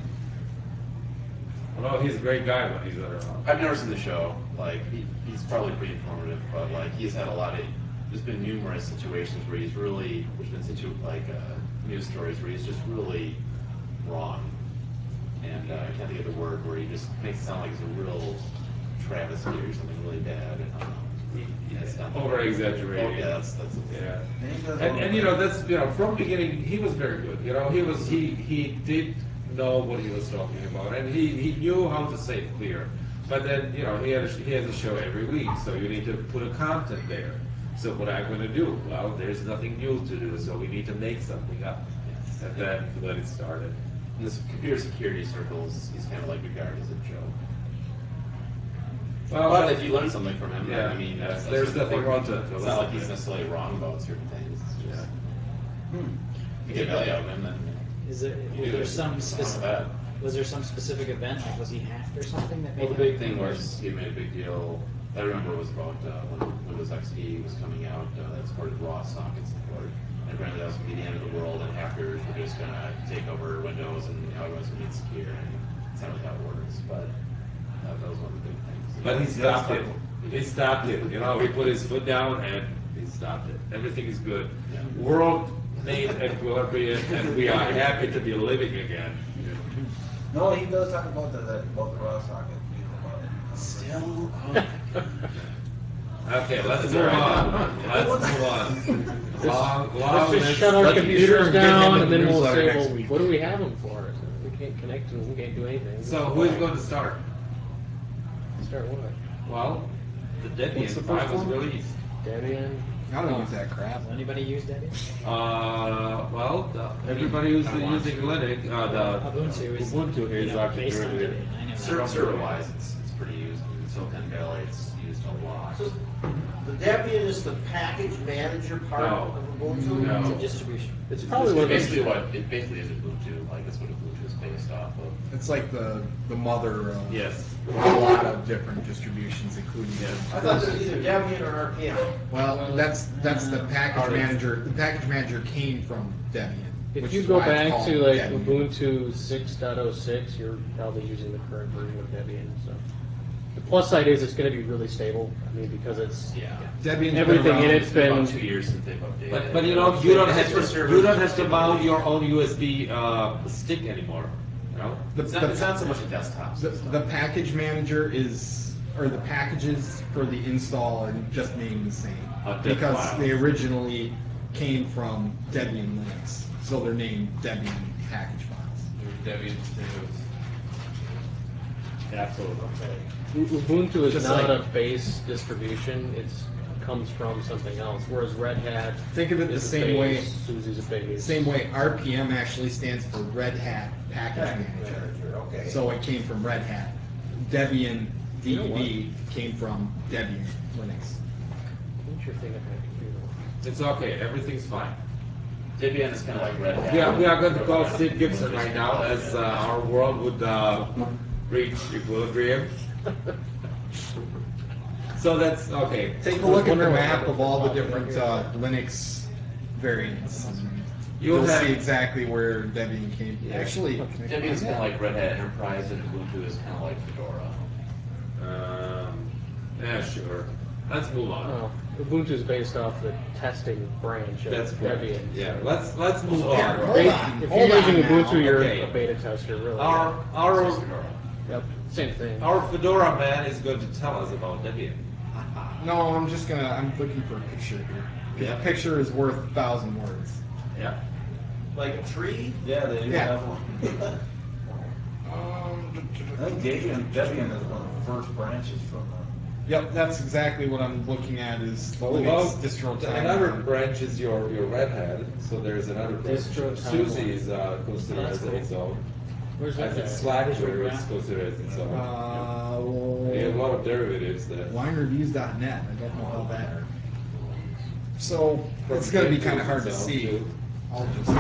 it. Well, he's a great guy when he's around. I've never seen the show. Like, he, he's probably pretty informative, but like, he's had a lot of. There's been numerous situations where he's really. There's been situ like uh, news stories where he's just really wrong, and uh, I can't think of the word where he just makes it sound like it's a real travesty or something really bad. Um, yeah, it's not Over exaggerating. Oh, yeah, that's that's. Yeah. And he does And, all and the- you know that's you know from beginning he was very good. You know he was he he did know what he was talking about, and he, he knew how to say it clear. But then you know he had a, he has a show every week, so you need to put a content there. So what I'm going to do? Well, there's nothing new to do, so we need to make something up, Yes. and then then it started. In the computer security circles, he's kind of like regarded as a joke. Well, But if you learn something from him, Yeah, I mean, yeah, that's, that's there's what's nothing important. wrong to- to It's not like listen he's to. necessarily wrong about certain things. It's just, Hmm. if you get value out of him, then Is there, you was do there it. some It's not specific? bad. Was there some specific event? Like, was he hacked or something that made Well, the him- big thing was he made a big deal. I remember it was about uh, when Windows X P was coming out uh, that supported raw socket support. And apparently that was going to be the end of the world, and hackers were just going to take over Windows, and everyone's going to be insecure. And it's not really how it works, but uh, that was one of the big things. But he stopped it. He stopped it. You know, he put his foot down and he stopped it. Everything is good. Yeah. World made equilibrium, and we are happy to be living again. No, he does talk about the, that, about the raw socket. About it. Still, Okay, let's move on. Let's move on. Long, long Let's just list. shut our Let's- computers down, and then we'll newsletter say, next well, week. what do we have them for? We can't connect and we can't do anything. So who is going to start? Start what? Well, the Debian What's the first five was one? released. Debian? I don't use that crap. Has anybody used Debian? Uh, well, the, everybody who's I want using to. Linux, uh, the Ubuntu is Ubuntu you is know, actually based on pretty Debian. I know. server, server wise, it's, it's pretty used. In Silicon Valley, it's used a lot. So the Debian is the package manager part No. of Ubuntu? No. It's a distribution. It's probably one of those. basically what it basically is Ubuntu. Like that's what Ubuntu is based off of. It's like the, the mother of Yes. a lot of different distributions, including. I thought there was either Debian or R P M. Well, that's, that's the package Alright. manager, the package manager came from Debian. If which you is go why it's back called to like Debian. Ubuntu six point oh six, you're probably using the current version of Debian. So the plus side is it's going to be really stable. I mean, because it's Yeah. Debian's been everything in around- it's been. about two years since they've updated. But, it. but you know, you don't have For to, servers, you don't have to it's mount stable. your own U S B uh, stick anymore. You know. The, It's not, the- it's not so much a desktop The, system. the package manager is, or the packages for the install are just named the same. Uh, diff Because files. they originally came from Debian Linux, so they're named Debian package files. Debian potatoes. Absolutely. U- Ubuntu is Just not like- a base distribution. It's comes from something else. Whereas Red Hat Think of it the is a same way, base, SUSE's a base. same way R P M actually stands for Red Hat Package Package Manager. manager, okay. So it came from Red Hat. Debian You know D E B came from Debian Linux. Put your thing up on your computer. It's okay. Everything's fine. Debian is kind of like Red Hat. We are, we are going to call Steve Gibson right now as uh, our world would uh, reach equilibrium. So that's okay. Take a look at the map of all the different uh, Linux variants. And You'll you'll have- see exactly where Debian came. Yeah. Actually, Debian is kind of like Red Hat Enterprise, and Ubuntu is kind of like Fedora. Um, yeah, sure. Let's move on. Oh, Ubuntu is based off the testing branch of That's correct. Debian. Yeah, let's let's move So- on. Hold Ba- on, If hold you're on using now. Ubuntu, you're Okay. a beta tester, really. Our So our it's Fedora. Yep, same thing. our Fedora man is going to tell us about Debian. no, I'm just gonna. I'm looking for a picture here. 'Cause Yeah. a picture is worth a thousand words. Yeah. Like a tree? Yeah, they do Yeah. have one. Um, I think Debian, Debian is one of the first branches from them. Yep, that's exactly what I'm looking at. Is the Well, Linux distro another timeline. branch is your, your Red Hat, so there's another branch. Distro SUSE timeline. is uh, considered Oh, that's as cool. its own. Where's that? As it's at? Slackware, Visual it's Graph? considered as its own. Uh, You have a lot of derivatives there. linereviews dot net. I don't know how that. So it's going to be kind of hard to see. I'll just.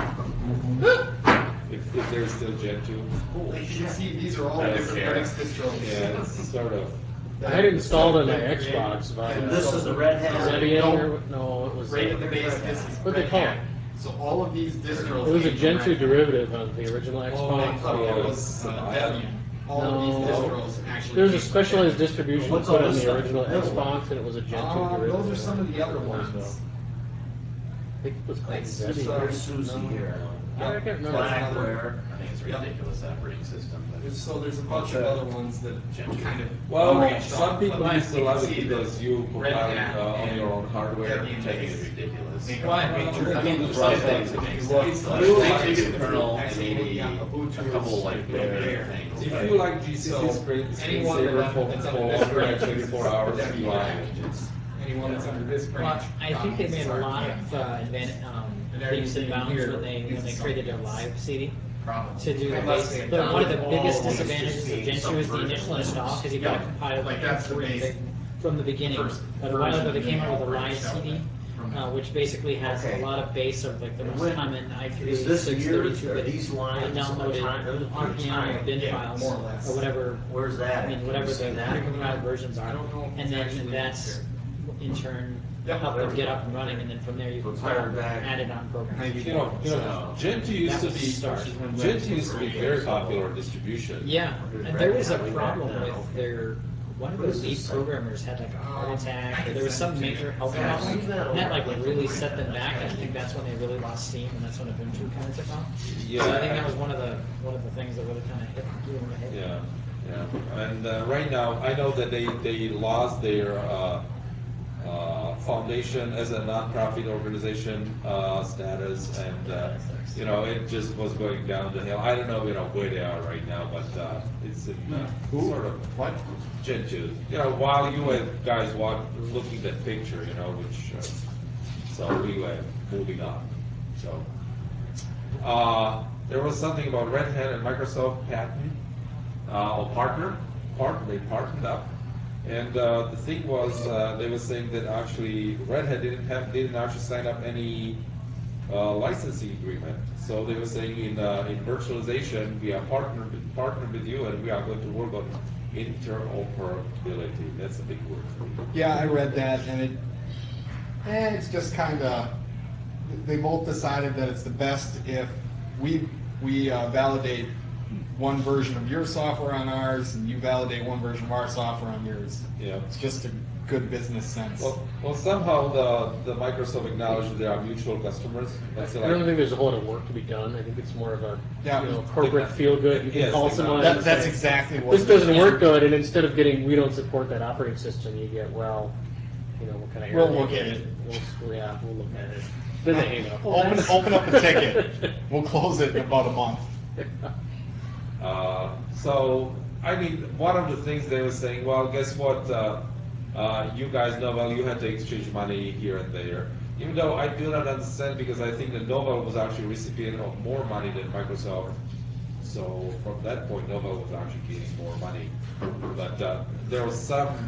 If, if there's still Gentoo. You can see these are all the I don't different care. Linux distros. Yeah, it's sort of. I had installed on my Xbox via And this is the Red Hat. Debian. No. Or, no, it was. Right uh, at the base, this is What'd they Red call Hat. it? So all of these distros. It was a came from Gentoo Red Hat. derivative of the original Oh, I Xbox. thought Oh, it was uh, Debian. All No. of these distros actually. There's a came from specialized Debian. distribution What's put all on this the stuff? original This one. Xbox, and it was a Gentoo Uh, derivative. those are some of the other So, ones. I think it was called It's Debian. There's SUSE No. here. Yeah, I can't remember. Slackware. I think it's a Yep. ridiculous operating system. But There's- So there's a bunch of other ones that Gentoo. kind of. Well, branched some off, people but used to you love can it see because that you Red compile Hat uh, on and your own hardware. Debian Which I think is base. ridiculous. Make Well, I up, mean, uh, I mean, There's some some things things that that make make sense. sense. If Like you they like- take the kernel and Actually, maybe yeah, a Ubuntu couple is like right big there. things. If but you like G C C So, screen anyone screensaver that- for, that's for under this longer than branch is twenty-four hours, Debian you like packages. Anyone that's under this Well, branch. I think they made a lot dominates of uh, advan- um, And leaps and everything bounds here when they when is they created their something live C D. Probably. To do the Unless base, they but one of the adopted biggest all of disadvantages of these Gentoo is the some initial versions. install because you got to Yeah, compile like like that's the everything base from the beginning. first But a while ago they version, came and out they with a all live branched out C D, from uh, that. which basically has Okay. a lot of base of like the most When- common I three Is this six year, thirty-two are bit these lines downloaded time- those are R P M or time? bin Yeah, files more or less. or whatever. Where's that? I mean, Can whatever you see the that? precompiled versions are, I don't know if and it's actually then that's in turn Yep. help them get up and running, and then from there you can Fire back. add it on programs. You know, you know, Gentoo used That to was be the start. Gentoo used to be very popular distribution. Yeah, and there was a problem with their, one of their lead programmers had like a heart attack, or there was some major health Yeah, I've problem, seen that and that over. like really set them back, and I think that's when they really lost steam, and that's when Ubuntu kind of took off. Yeah. So I think that was one of the, one of the things that really kind of hit, you in the head. Yeah, yeah. And uh, right now, I know that they, they lost their uh, uh, foundation as a nonprofit organization uh, status, and uh, you know, it just was going down the hill. I don't know, you know, where they are right now, but uh, it's in uh, sort of What? Gentoo. You know, while you uh, guys watch, looking at that picture, you know, which uh, so we were moving on. So uh, there was something about Red Hat and Microsoft patent uh, or partner, part they partnered up. And uh, the thing was, uh, they were saying that actually Red Hat didn't have, didn't actually sign up any uh, licensing agreement. So they were saying in uh, in virtualization, we are partnered partnered with you, and we are going to work on interoperability. That's a big word for me. Yeah, I read that, and it, eh, it's just kind of, they both decided that it's the best if we, we uh, validate one version of your software on ours, and you validate one version of our software on yours. Yeah. It's just a good business sense. Well, well, somehow the the Microsoft acknowledged that they are mutual customers. That's I like, don't think there's a whole lot of work to be done. I think it's more of a Yeah. you know, corporate feel good. You can Yes, call exactly. someone. That, and that's say, exactly what. This doesn't yeah. work good, and instead of getting, we don't support that operating system, you get, well, you know, what kind of error? We'll look at it. We'll, yeah, we'll look at it. Then they hang up. Open, open up the ticket. We'll close it in about a month. Uh, so, I mean, one of the things they were saying, well, guess what? Uh, uh, you guys know, well, you had to exchange money here and there. Even though I do not understand, because I think that Novell was actually recipient of more money than Microsoft. So from that point, Novell was actually gaining more money. But uh, there was some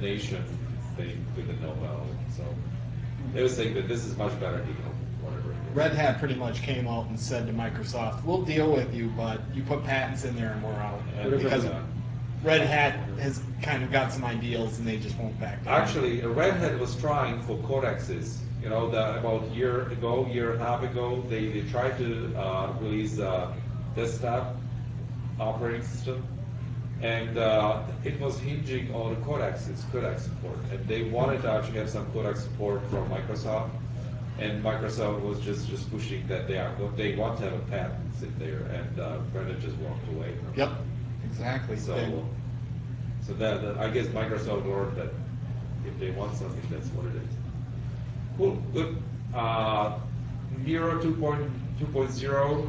indemnation thing with the Novell. So they were saying that this is much better deal, whatever it Red Hat pretty much came out and said to Microsoft, "We'll deal with you, but you put patents in there and we're out." And, Because uh, Red Hat has kind of got some ideals and they just won't back down. Actually, Red Hat was trying for codexes. You know, the, about a year ago, year and a half ago, they, they tried to uh, release a desktop operating system, and uh, it was hinging on the codexes, codec support, and they wanted to actually have some codec support from Microsoft, and Microsoft was just, just pushing that they are they want to have a patent in there, and uh, Red Hat just walked away. Yep, exactly. So, And- so that, that I guess Microsoft learned that if they want something, that's what it is. Cool, good. Uh, Miro two point oh.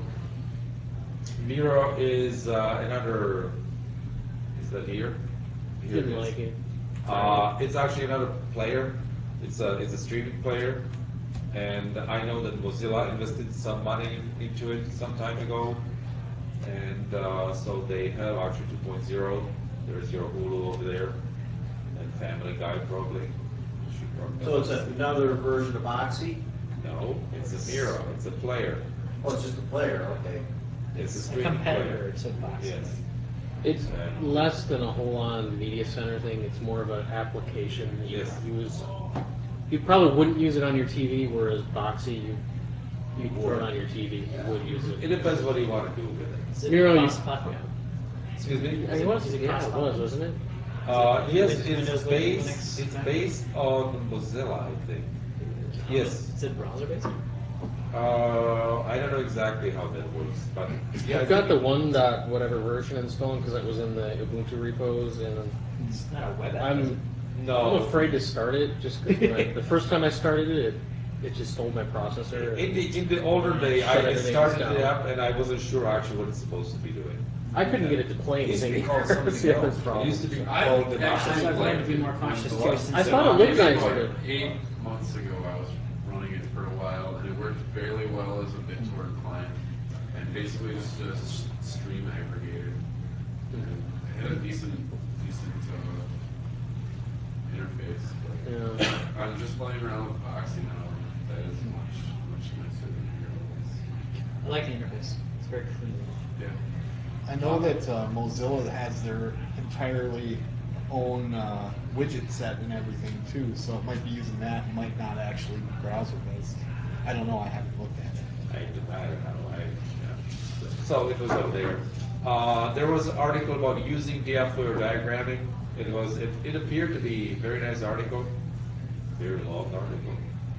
Miro is uh, another. Is that here? Here Didn't it is. like it. Uh, it's actually another player. It's a it's a streaming player, and I know that Mozilla invested some money into it some time ago, and uh, so they have actually two point oh. There's your Hulu over there, and Family Guy probably. You should probably So it's another version of Boxy? No, it's a Miro. It's a player. Oh, it's just a player, okay. It's a A streaming competitor player. to Boxy. Yes. It's And- less than a whole-on media center thing. It's more of an application that you Yes. use. You probably wouldn't use it on your T V, whereas Boxy, you you throw it on your T V. You would use It it. depends what you want to do with it. Is it Miro, you- cross-platform? Excuse me. I mean, what- Is it yeah, it cross-platform? was, wasn't it? Uh, yes, Win- it's Windows, Linux, based. It's Mac? based on Mozilla, I think. Yes. Is it browser-based? Uh, I don't know exactly how that works, but yeah, I I've got think- the one dot whatever version installed because that was in the Ubuntu repos, and It's not a web app. is I'm it? No. I'm afraid to start it just because the first time I started it, it, it just stole my processor. In the in the older day, Shut I everything started down. it up and I wasn't sure actually what it's supposed to be doing. I couldn't get it to play It used to be anything. called something That's the other else. It problem. used to be I called the actually So I've Master learned to be Player. more cautious too. What? Since I thought it looked nice, Like but eight months ago, I was running it for a while, and it worked fairly well as a BitTorrent client, and basically just a s- stream aggregator. And it had a decent, decent uh, interface. But yeah. I'm just playing around with Boxy now, and that is much, much nicer than Miro is. I like the interface. It's very clean. Yeah. I know that uh, Mozilla has their entirely own uh, widget set and everything too, so it might be using that, it might not actually be browser based. I don't know, I haven't looked at it. I, I don't know. I, yeah. So it was up there. Uh, there was an article about using Diaflow diagramming. It was. It, it appeared to be a very nice article. Very long article.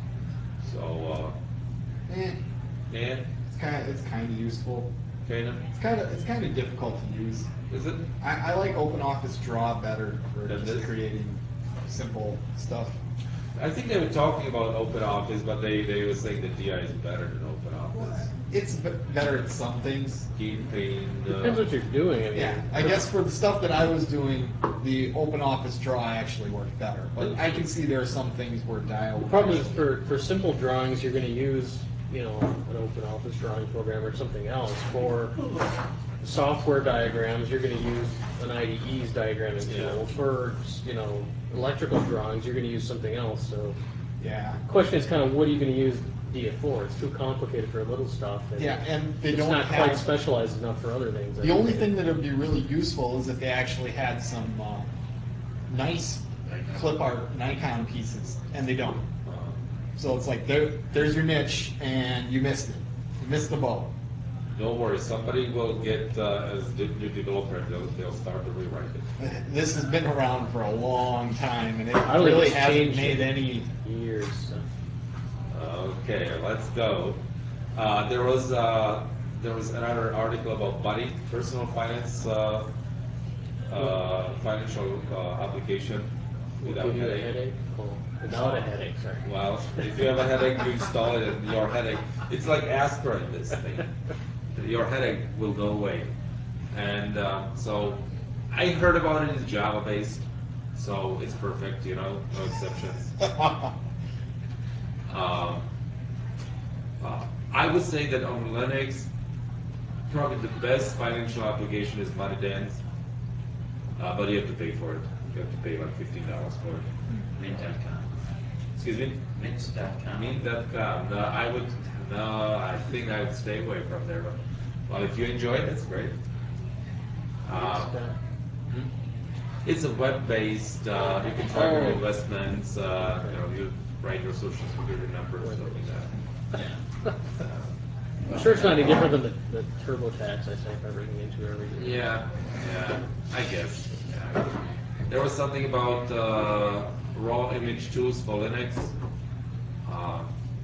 So, Eh, uh, yeah, it's kind of it's kind of useful. kind of. It's kind of it's kind of difficult to use. Is it? I, I like OpenOffice Draw better for Than just this? creating simple stuff. I think they were talking about OpenOffice, but they, they were saying that D I is better than OpenOffice. It's b- better at some things. Keypain. Depends Uh, what you're doing. I mean, Yeah, I guess for the stuff that I was doing, the OpenOffice Draw actually worked better. But I can see there are some things where Dial. The problem is for, for simple drawings, you're going to use, you know, an open office drawing program or something else. For software diagrams, you're going to use an I D E's diagramming tool. Yeah. For, you know, electrical drawings, you're going to use something else. So Yeah. the question is kind of what are you going to use D F for? It's too complicated for little stuff. And Yeah, and they it's don't not have. quite specialized enough for other things. I The only think. thing that would be really useful is if they actually had some uh, nice clip art Nikon pieces, and they don't. So it's like there, there's your niche, and you missed it. You missed the boat. Don't worry, somebody will get uh, as the new developer. They'll, they'll start to rewrite it. This has been around for a long time, and it I don't really think it's hasn't changed made in any. years. So. Okay, let's go. Uh, there was uh, there was another article about Buddy, personal finance, uh, uh, financial uh, application without Give you a headache. headache? Oh, without a headache, sorry. Well, if you have a headache, you install it, and your headache. It's like aspirin. This thing, your headache will go away. And um, so, I heard about it. It's Java based, so it's perfect. You know, no exceptions. Um, uh, I would say that on Linux, probably the best financial application is MoneyDance, uh, but you have to pay for it. You have to pay like fifteen dollars for it. Mint dot com. Excuse me? Mint dot com. Mint dot com. Uh, I would No, I think I would stay away from there. But well, if you enjoy it, that's great. Uh, hmm? It's a web-based. Uh, you can track your Oh. investments. Uh, you know, you write your social security number, stuff like that. I'm sure it's not any different than the, the TurboTax I type everything into every day. Yeah, yeah, I guess. Yeah. There was something about uh, raw image tools for Linux. Uh,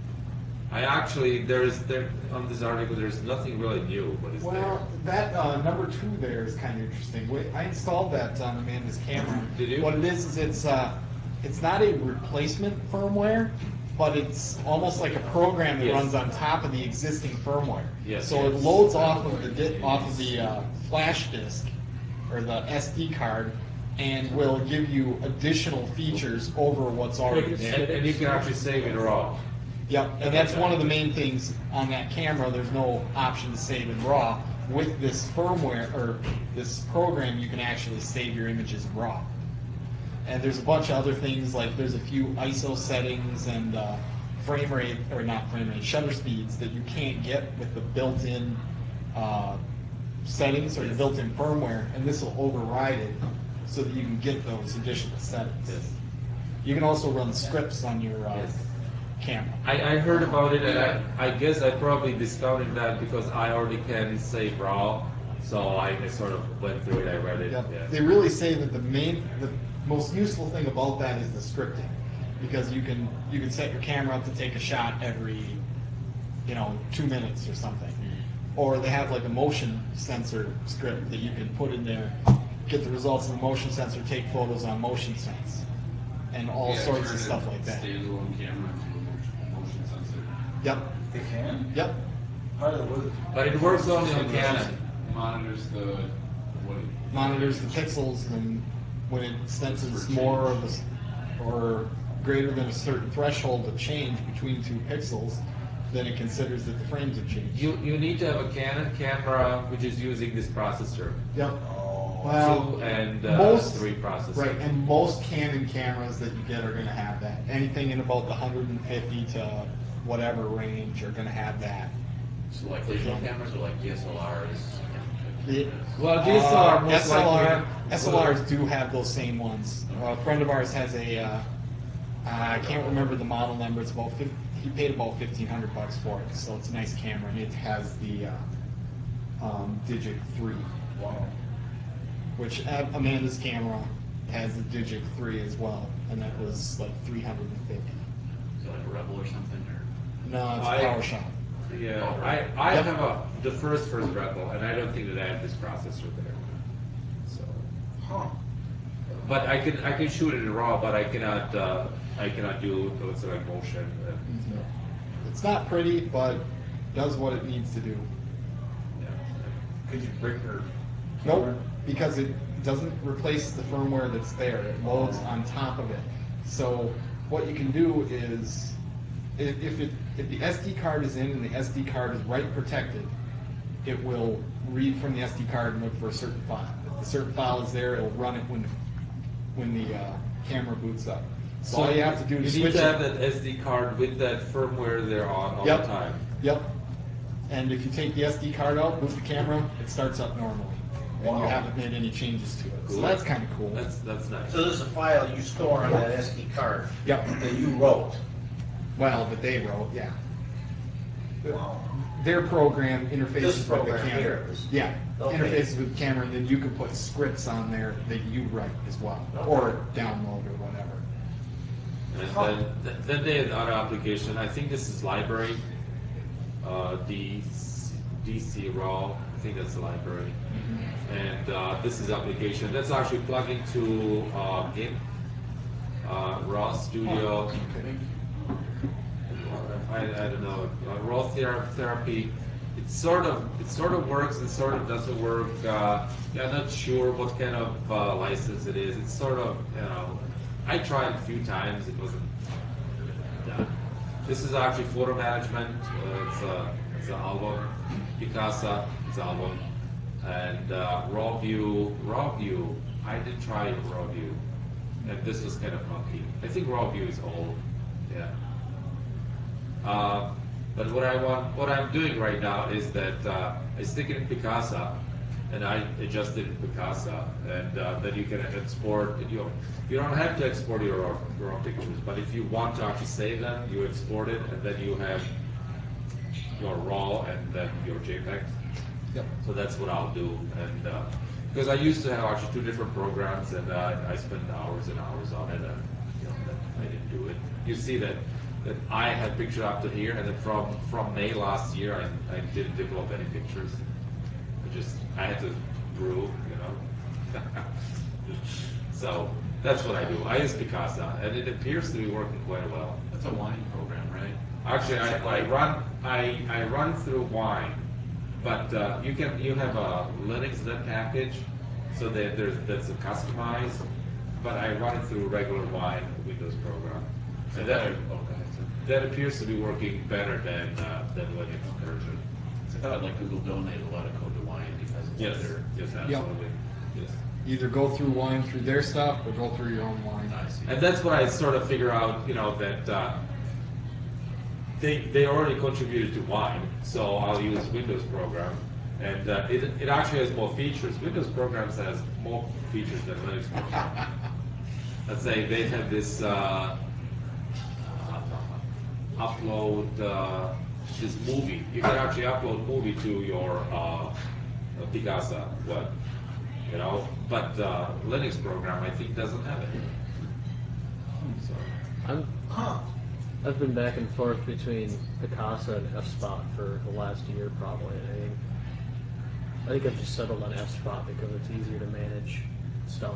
I actually there's there on this article there's nothing really new, but it's Well, that uh, number two there is kind of interesting. Wait, I installed that on Amanda's camera. Did you? What it is is it's uh, it's not a replacement firmware, but it's almost like a program that Yes. runs on top of the existing firmware. Yes, So it yes. loads off of the di- off of the uh, flash disk or the S D card, and will give you additional features over what's already there. there. And, and you can actually save it raw. Yep, and that's one of the main things on that camera. There's no option to save in RAW. With this firmware or this program, you can actually save your images in RAW. And there's a bunch of other things, like there's a few I S O settings and uh, frame rate, or not frame rate, shutter speeds that you can't get with the built-in uh, settings or the built-in firmware, and this will override it so that you can get those additional settings. Yes. You can also run scripts on your uh, Yes. camera. I, I heard about it, and I, I guess I probably discounted that because I already can save raw, so I, I sort of went through it. I read it. Yep. Yeah. They really say that the main, the most useful thing about that is the scripting, because you can you can set your camera up to take a shot every, you know, two minutes or something, or they have like a motion sensor script that you can put in there, get the results of the motion sensor, take photos on motion sense, and all Yeah, sorts turn of a stuff like that. Standalone camera into a motion, motion sensor. Yep. They can? Yep. How do what is But it works only on Canon. Monitors the what? Monitors the pixels, and when it senses more of a, s- or greater than a certain threshold of change between two pixels, then it considers that the frames have changed. You you need to have a Canon camera which is using this processor. Yep. Oh. Well, Two and uh, most three processors. right, and most Canon cameras that you get are going to have that. Anything in about the one hundred fifty to whatever range are going to have that. So like digital cameras or like D S L Rs? The, Well, D S L R uh, most S L R, likely- S L Rs do have those same ones. A friend of ours has a, uh, I can't remember the model number. It's about fifty, he paid about fifteen hundred bucks for it. So it's a nice camera, and it has the uh, um, Digic three, Wow. which uh, Amanda's camera has the Digic three as well, and that was like three hundred fifty. Is it like a Rebel or something? Or No, it's I- PowerShot. Yeah, I, I Yep. have a the first first Rebel, and I don't think that I have this processor there. So, Huh. but I can I can shoot it in RAW, but I cannot uh, I cannot do those like motion. And stuff. It's not pretty, but does what it needs to do. Yeah. Could you break your Nope, camera? because it doesn't replace the firmware that's there. It loads on top of it. So what you can do is, if, if it if the S D card is in and the S D card is write protected, it will read from the S D card and look for a certain file. If the certain file is there, it'll run it when when the uh, camera boots up. So, all you have to do you is need switch to have it. that S D card with that firmware there on all Yep. the time. Yep. And if you take the S D card out, boot the camera, it starts up normally, and you Wow. haven't made any changes to it. So Cool. that's kind of cool. That's that's nice. So this is a file you store on that S D card Yep. that you wrote. Well, that they wrote, yeah. Wow. Their program interfaces This with program the camera. here is- Yeah, Okay. interfaces with the camera, and then you can put scripts on there that you write as well, or download or whatever. And Huh. then, th- then they had other application. I think this is library. Uh, D C raw. I think that's the library. And uh, this is application. That's actually plugged into uh, GIMP, uh, Raw Studio. Okay. I, I don't know. Uh, raw thera- therapy. It sort of it sort of works and sort of doesn't work. Uh, yeah, I'm not sure what kind of uh, license it is. It's sort of you know. I tried a few times. It wasn't done. This is actually photo management. Uh, it's a it's an album. Picasa. It's an album. And uh, raw view. Raw view. I did try raw view, and this was kind of funky. I think raw view is old. Yeah. Uh, But what I want, what I'm doing right now is that uh, I stick it in Picasa, and I adjust it in Picasa, and uh, then you can export. You know, you don't have to export your own, your own pictures, but if you want to actually save them, you export it, and then you have your RAW and then your JPEG. Yep. So that's what I'll do, and uh, because I used to have actually two different programs, and uh, I spent hours and hours on it, and you know, then I didn't do it. You see that that I had picture up to here, and then from from May last year, I, I didn't develop any pictures. I just I had to brew, you know. So that's what I do. I use Picasa, and it appears to be working quite well. That's a wine program, right? Actually, I, I run I, I run through Wine, but uh, you can you have a Linux net package, so that there's that's a customized. But I run it through regular Wine Windows program, and that okay, so, that appears to be working better than uh, than Linux version. so I thought like Google donated a lot of code to wine because it's Yes, better. yes, absolutely. Yes. Either go through Wine through their stuff or go through your own Wine. I see. And that's what I sort of figure out, you know, that uh, they they already contributed to Wine, so I'll use Windows program, and uh, it it actually has more features. Windows programs has more features than Linux program. Let's say they have this uh, uh, upload uh, this movie. You can actually upload movie to your uh, Picasa web, you know. But uh, Linux program, I think, doesn't have it. So. I'm, I've been back and forth between Picasa and F-Spot for the last year probably. And I think, I think I've just settled on F-Spot because it's easier to manage stuff.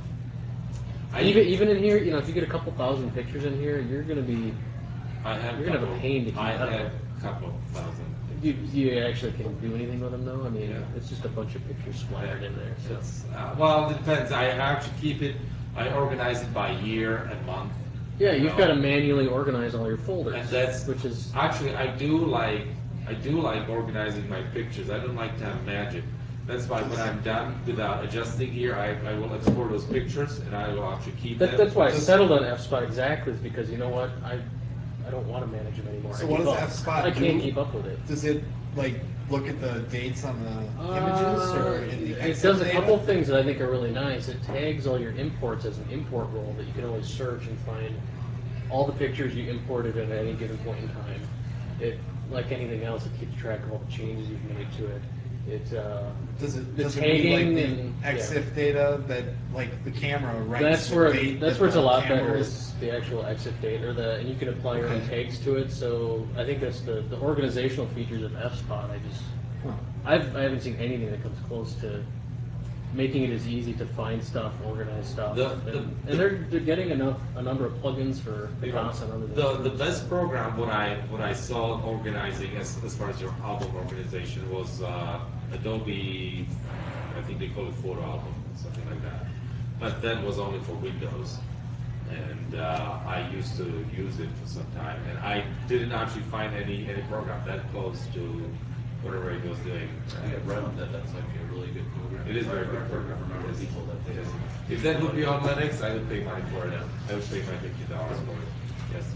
I, Even even in here, you know, if you get a couple thousand pictures in here, you're gonna be I have you're gonna have a couple- pain to keep I up. have a couple thousand. Do, do you actually can do anything with them though? I mean, Yeah. it's just a bunch of pictures splattered in there. So. It's, uh, well, it depends. I actually keep it. I organize it by year and month. Yeah, you you've know. got to manually organize all your folders, And that's which is actually I do like I do like organizing my pictures. I don't like to have magic. That's why when I'm done without adjusting here, I, I will export those pictures and I will actually keep that, them. that's why I Just- settled on F-Spot exactly, is because you know what, I I don't want to manage them anymore. So I what give does up. F-Spot I can't do? keep up with it. Does it like look at the dates on the images or in the Uh, it Excel does a data? couple things that I think are really nice. It tags all your imports as an import role that you can always search and find all the pictures you imported at any given point in time. It, like anything else, it keeps track of all the changes you've made to it. It uh, Does it the does it read like tagging the and- yeah. EXIF data that like the camera writes That's the where date that's that where it's a the lot camera better was- is the actual exit date, or the and you can apply your own Okay. tags to it. So I think that's the the organizational features of F-Spot. I just I've I haven't seen anything that comes close to making it as easy to find stuff, organize stuff, The- and, the- and they're they're getting enough a number of plugins for You know, Picasa and other things. the the best program what I what I saw organizing as as far as your album organization was uh, Adobe. I think they call it Photo Album, something like that. But that was only for Windows, and uh, I used to use it for some time, and I didn't actually find any any program that close to whatever it was doing. I have read that that's actually a really good program. It is a very I've good heard program. From other It is. people that they Yes. don't. If that would be on Linux, I would pay money for it. I would pay my fifty dollars for it. Yes.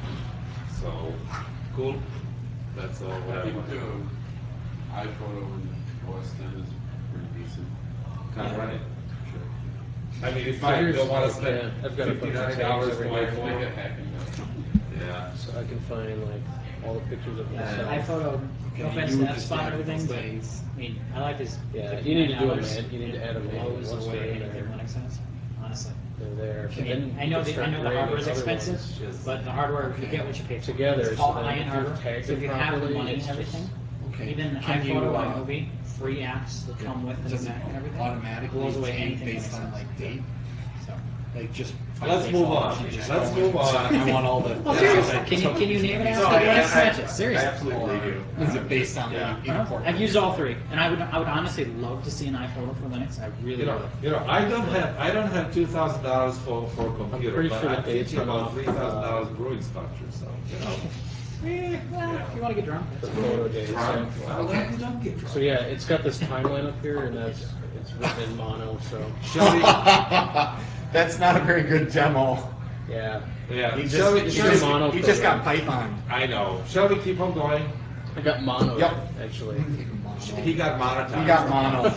So, cool. That's all what I I think want. um, iPhoto and O S ten is pretty decent. Can't run it. Sure. I mean, if So I here's- don't want to spend yeah, I've got a bunch of fifty-nine tags dollars every for day. my Make phone. it hacking though. Yeah. So I can find like all the pictures of Yeah, myself. iPhoto, Okay, no offense you to would just F-Spot and add everything, those but tags. I mean, I like his Yeah, you need to do a fifty-nine dollars man- you need to add a and manual. blows Once away they're in anything there. Linux has, honestly. They're there. I So mean, then I you know can the, I start know the grading hardware's other expensive, ones. but the hardware, you get what you pay for. Together, It's all so then high-end if you've hardware, tagged so if it you have the properly, money and it's just- everything, Okay. even Can you, iPhoto uh, and Adobe, free apps that come with the Does it Mac and everything, automatically blows away change anything based Linux on has. like date? So. Like just by Let's move default, on. you just Let's go in move and say, on. I want all the. Oh, Yeah. seriously, can you, can you name an app No, that I- Linux I- matches? Seriously. Absolutely do. Is it based on Yeah. the import? I've used all three, and I would, I would honestly love to see an iPhoto for Linux. I really You know, would. you know, I don't have I don't have two thousand dollars for for a computer, pretty but sure the I'm dates thinking run about off, three thousand uh, dollars brewing structure. So you know, Eh, well, if you want to get drunk. The photo days. drunk. yeah. Well, okay. Don't get drunk. So yeah, it's got this timeline up here, and that's it's written in mono. So Shall we? That's not a very good demo. yeah, Yeah. He shall just, we? he Shall just, we mono he just got program. Python. I know. Shall we keep on going? I got mono. Yep. Actually. He got monetized. He got mono.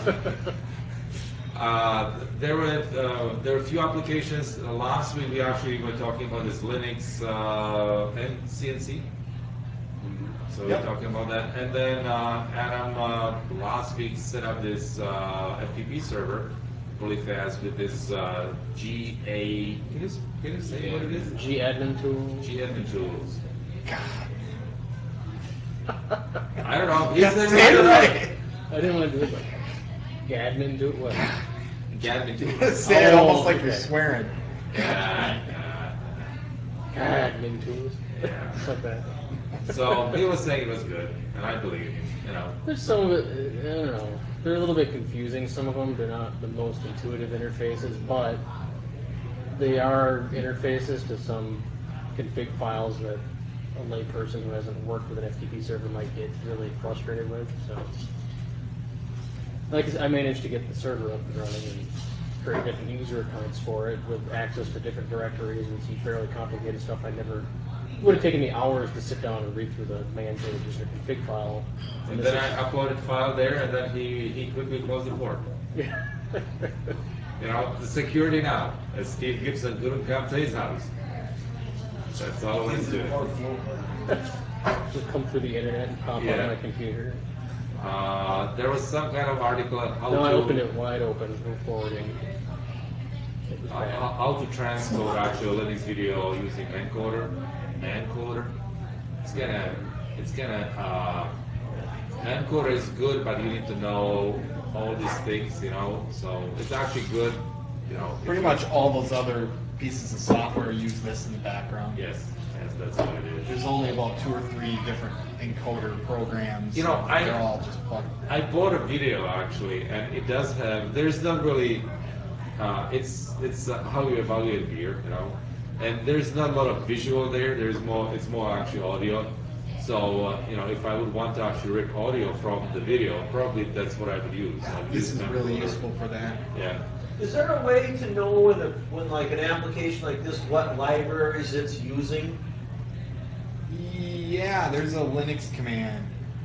Uh, there were uh, there were a few applications. Uh, last week we actually were talking about this Linux uh, and C N C. So Yep. we're talking about that, and then uh, Adam uh, last week set up this uh, F T P server really fast with this uh, G A. Can you can you say what it is? G admin tool. G admin tools. God. I don't know. You Is there say it another- right. I didn't want to do it like Gadmin do it what? Gadmin tools. Say it Oh, almost like you're okay. swearing. God, Gadmin tools. Yeah. It's like that. God. So he was saying it was good, and I believe him. You know. There's some of it, uh, I don't know. They're a little bit confusing. Some of them, they're not the most intuitive interfaces, but they are interfaces to some config files that a layperson who hasn't worked with an F T P server might get really frustrated with. So, like I managed to get the server up and running and create different user accounts for it with access to different directories and some fairly complicated stuff. I never it would have taken me hours to sit down and read through the man pages or config file. And this then is- I uploaded the file there, and then he, he quickly closed the port. Yeah. You know, the security now. As Steve Gibson couldn't come to his house. That's all it is to it. Or float, Just come through the internet and pop Yeah. on my computer. Uh, there was some kind of article on how No, to I opened it wide open, no forwarding. It was uh, bad. how how to transcode actual Linux video using encoder, encoder. It's gonna, it's gonna. Uh, encoder is good, but you need to know all these things, you know. So it's actually good, you know. if Pretty you- much all those other pieces of software use this in the background. Yes, yes, that's what it is. There's only about two or three different encoder programs. You know, and I- they're all just plug. I bought a video actually, and it does have. There's not really. Uh, it's it's uh, how you evaluate beer, you know, and there's not a lot of visual there. There's more. It's more actually audio. So uh, you know, if I would want to actually rip audio from the video, probably that's what I would use. I would This use is an really encoder. useful for that. Yeah. Is there a way to know when, a, when like an application like this, what libraries it's using? Yeah, there's a Linux command.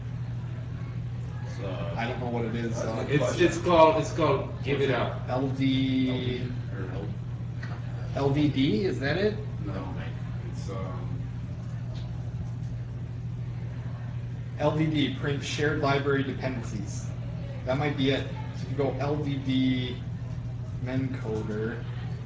I don't know what it is. That's Uh, a It's it's called it's called give it up. L D Or L- L V D, is that it? no, it's um. L V D, print shared library dependencies. That might be it. So if you go L V D mencoder,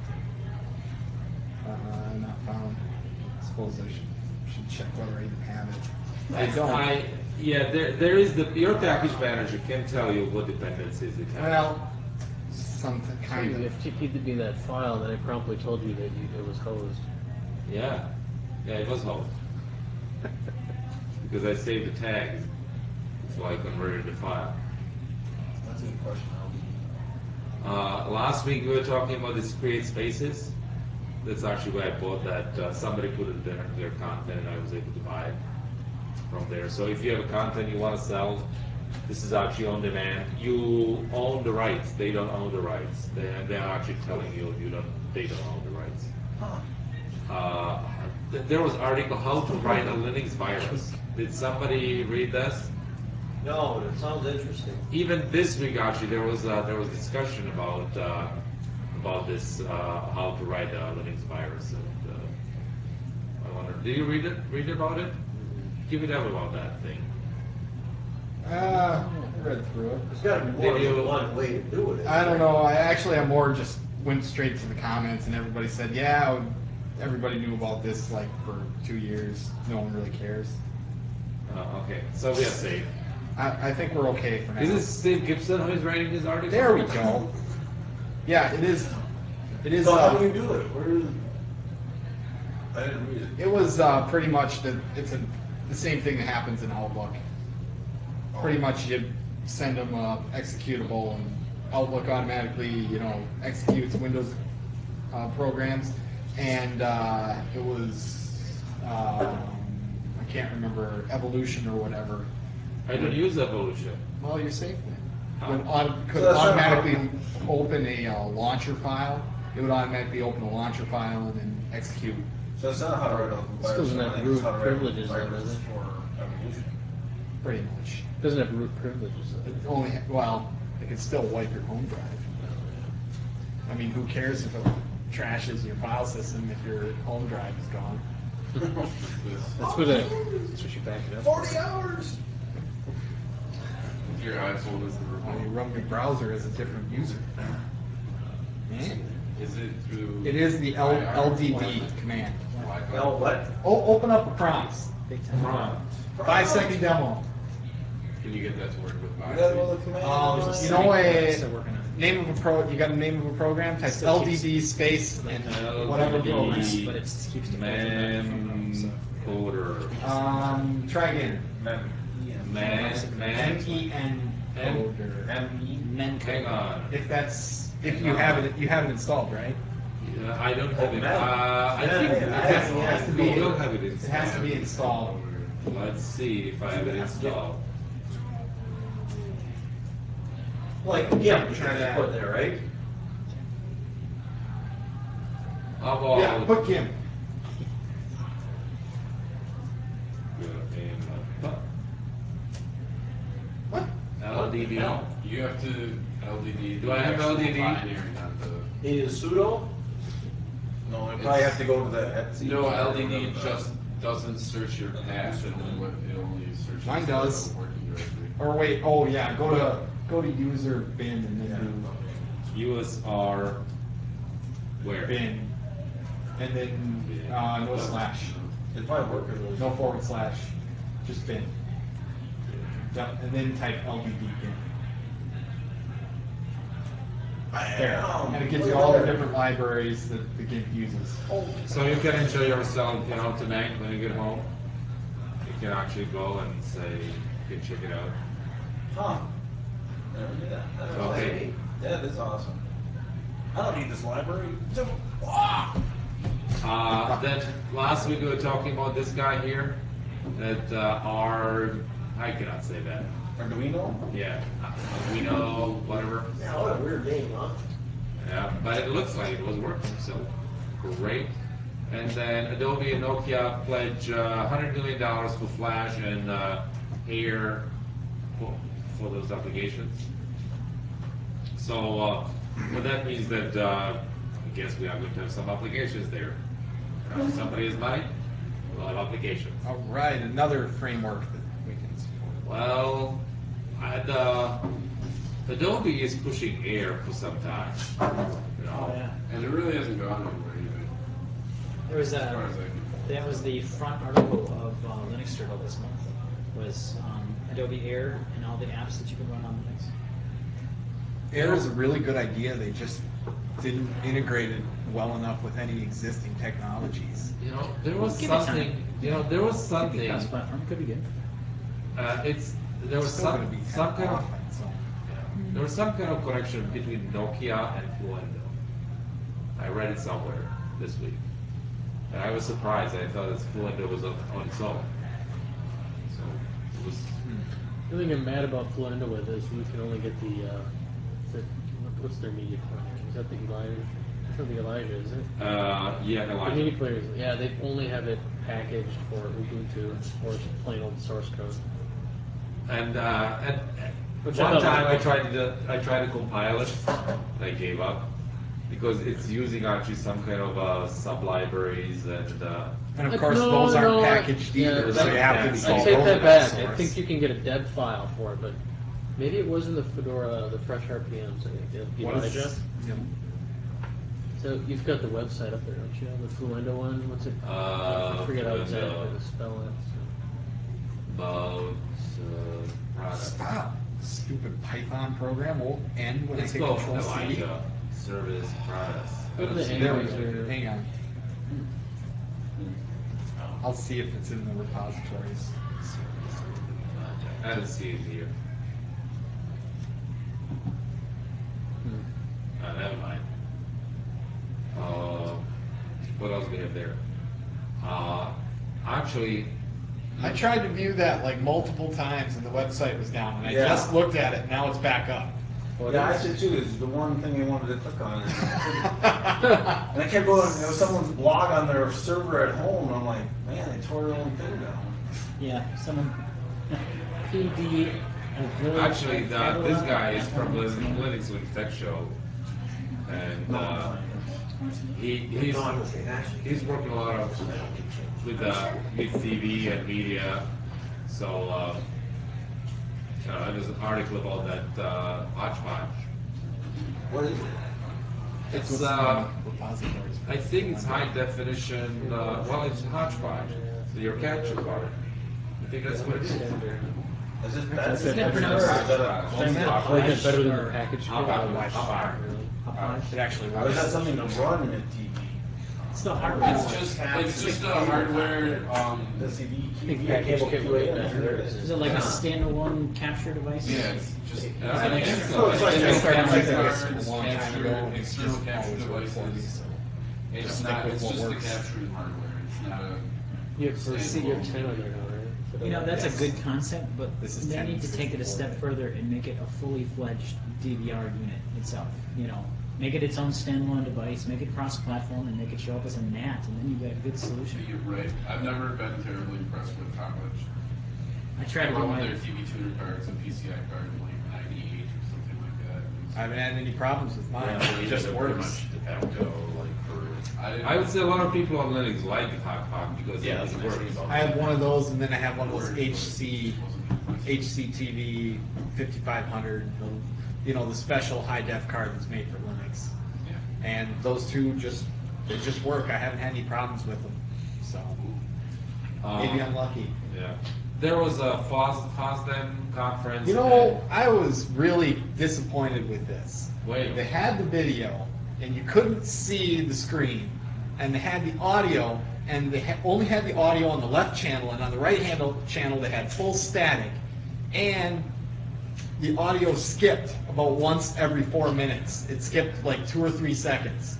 uh, not found. I suppose I should, should check whether I even have it. I It's- don't. I, yeah, there there is the your package manager can tell you what dependencies it has. Well, something kind If of. T P would be in that file, then it promptly told you that you, it was hosed. Yeah, yeah, it was home. Because I saved the tags, so I converted the file. That's a good question. Uh, last week we were talking about this create spaces. That's actually where I bought that. Uh, somebody put it in their, their content, and I was able to buy it from there. So if you have a content you want to sell, this is actually on demand. You own the rights; they don't own the rights. They they're actually telling you you don't. They don't own the rights. Uh, th- there was article how to write a Linux virus. Did somebody read this? No, but it sounds interesting. Even this week, actually, there was uh, there was discussion about uh, about this uh, how to write a Linux virus. And uh, I wonder, did you read it? Read about it? Give it up about that thing. Uh, I read through it. There's got to be more Did you- than one way to do it. I don't know. I actually, I more just went straight to the comments, and everybody said, "Yeah, everybody knew about this like for two years. No one really cares." Uh, okay, so we are safe. I, I think we're okay for now. Is this Steve Gibson who is writing this article? There we go. Yeah, it is. It is. So how Uh, do we do it? Where is? I didn't read it. it was uh, pretty much the. It's a, the same thing that happens in Outlook. Pretty much, you send them uh, executable, and Outlook automatically, you know, executes Windows uh, programs. And uh, it was. Um, I can't remember Evolution or whatever. I don't use Evolution. Well, you're safe then. Huh. Would auto- could So that's not a automatically open a uh, launcher file. It would automatically open a launcher file and then execute. So it's not how to write a Still virus. doesn't have I think root it's how to write a privileges, though, virus does it? for evolution. pretty much. Doesn't have root privileges. It only, well, it can still wipe your home drive. I mean, who cares if it trashes your file system if your home drive is gone? That's what it. That's what you back it up. Forty hours. Your iPhone is the Well, you remote. run your browser as a different user. Eh? Is it through? It is the L- I R? LDD command. Wi-Fi? Well, what? Oh, open up a prompt. Big time. Prompt. Five second demo. Can you get that to work with You gotta go Boxy? to the command Um, line. you know a Still working on it. name of a pro. You got a name of a program? Type Still L D keeps- D space and whatever L D D. program. But it keeps defaulting back from home, so. Man coder. Um, try again. Men. Man, M man, E N M- coder. M E. Men hang code. on. If that's if you have it, you have it installed, right? Yeah, I don't have it. man. Uh, I Yeah, think yeah, it I has, have- It has to we be. will have it It installed. has to be installed. Let's see if I have it installed. Like, yeah, you Try can that. put there, right? How about Yeah, put Kim. What? L D D? Hell. You have to L D D. Do I have L D D? Binary, not the. Need a sudo? No, I probably have to go to the Etsy. No, or L D D whatever the- just doesn't search your path, and then what it only searches. Mine the does. Working directory. Or wait, oh yeah, go to go to user bin and Yeah. then U S R do where? bin, and then uh, no slash, It's probably worker though. no forward slash, just bin. Yep, and then type L D D bin. There, Bam! and it gives Look you at all the that. different libraries that the GIMP uses. So you can enjoy yourself, you know, tonight when you get home. You can actually go and say, you can check it out. Huh. Never knew that. That's Okay. Yeah, that's awesome. I don't need this library. Uh, then last week we were talking about this guy here, that uh, are, I cannot say that. Arduino? Yeah, Arduino, whatever. Yeah, what a weird name, huh? Yeah, but it looks like it was working, so great. And then Adobe and Nokia pledge uh, one hundred million dollars for Flash and uh, Air for, for those applications. So uh, well, that means that uh, I guess we are going to have some applications there. Uh, if somebody has money, we'll have applications. All right, another framework that we can support. Well, I, the Adobe is pushing Air for some time. You know? Oh, yeah. And it really hasn't gone anywhere either, There was as far a, as I can. that was the front article of uh, Linux Turtle this month, was um, Adobe Air and all the apps that you can run on Linux. Air is a really good idea. They just didn't integrate it well enough with any existing technologies. You know, there was Give it time. something. You know, there was Could be something. cross platform, could be good. Uh, it's there was It's still some going to be some kind of off on its own. yeah, there was some kind of connection between Nokia and Fluendo. I read it somewhere this week, and I was surprised. I thought that Fluendo was on, on its own. So it was. The thing I'm mad about Fluenda with is we can only get the, uh, the what- what's their media player? Is that the Elijah? It's not the Elijah, is it? Uh, yeah, The Elijah. media players, yeah, they only have it packaged for Ubuntu or plain old source code. And uh, and Which I one thought time I was- tried to I tried to compile it, and I gave up because it's using actually some kind of uh, sub libraries and uh, And of Uh, course, no, those aren't no, packaged yeah, either, those so you aren't have to packaged. install I those take at that back. source. I think you can get a deb file for it, but maybe it was in the Fedora, the Fresh R P Ms. I think the What is- Elijah. yeah. So you've got the website up there, don't you? The Fluendo one. What's it? Uh, I forget how Fluendo. exactly to spell it. So. about uh, products. Stop. Stupid Python program won't end when It's I hit called Control C. Elijah Service Products. I don't The see There it. we go. Hang on. I'll see if it's in the repositories. I don't see it here. Hmm. Uh, never mind. Uh, what else we have there? Uh, actually, I tried to view that like multiple times and the website was down, and I Yeah. just looked at it. Now it's back up. Yeah, I did too. It's the one thing I wanted to click on. And I kept going, there was someone's blog on their server at home, and I'm like, man, they tore their own thing down. Yeah, someone P D. Actually, the, this guy is from the Linux with Tech Show, and uh, he he's he's working a lot of with uh, with T V and media. So uh, uh, there's an article about that uh, Hodgepodge. What is it? It's uh, repositories. I think it's high definition. Uh, well, it's Hodgepodge, so your capture card. I think that's what it is. Is this It's better? good pronounced. Hodgepodge. I like it better than the package. Hodgepodge. Hodgepodge. It actually Or is works. that something to run in a T V? It's the hardware. It's just, it's just a hardware, um, The C D, think T V package cable kit Q would A, be and there it better. is. Is it like a standalone capture device? yeah, it's just. I think it's so. just It's like capture started cards, using this a long time capture- ago. It's External just capture always worked for me, devices. so. It's Stick not, with it's what just the works. capturing hardware, it's not a. You have for C, you have ten on there now, right? For You know, the- that's Yes. a good concept, but This is they ten need to take it a sixty-four. step further and make it a fully fledged D V R unit itself. You know, make it its own standalone device, make it cross-platform, and make it show up as a N A T, and then you've got a good solution. You're right, I've never been terribly impressed with how much. I tried to Along run with my their T V tuner cards and P C I card in like ninety-eight or something like that. I haven't had any problems with mine. It just works. De facto, like for. I didn't. I would say a lot of people on Linux like Hodgepodge because Yeah, it that's just the nice thing works. about I have one of those, and then I have one of those Word, H C, wasn't impressed. H C T V fifty-five hundred, the- you know, the special high def card that's made for Linux. Yeah. And those two just, they just work. I haven't had any problems with them, so maybe Um, I'm lucky. Yeah. There was a Fos, FOSDEM conference. You know, I was really disappointed with this. Wait. They had the video, and you couldn't see the screen, and they had the audio, and they ha- only had the audio on the left channel, and on the right handle channel they had full static, and the audio skipped about once every four minutes. It skipped like two or three seconds.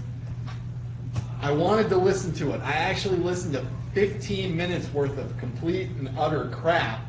I wanted to listen to it. I actually listened to fifteen minutes worth of complete and utter crap.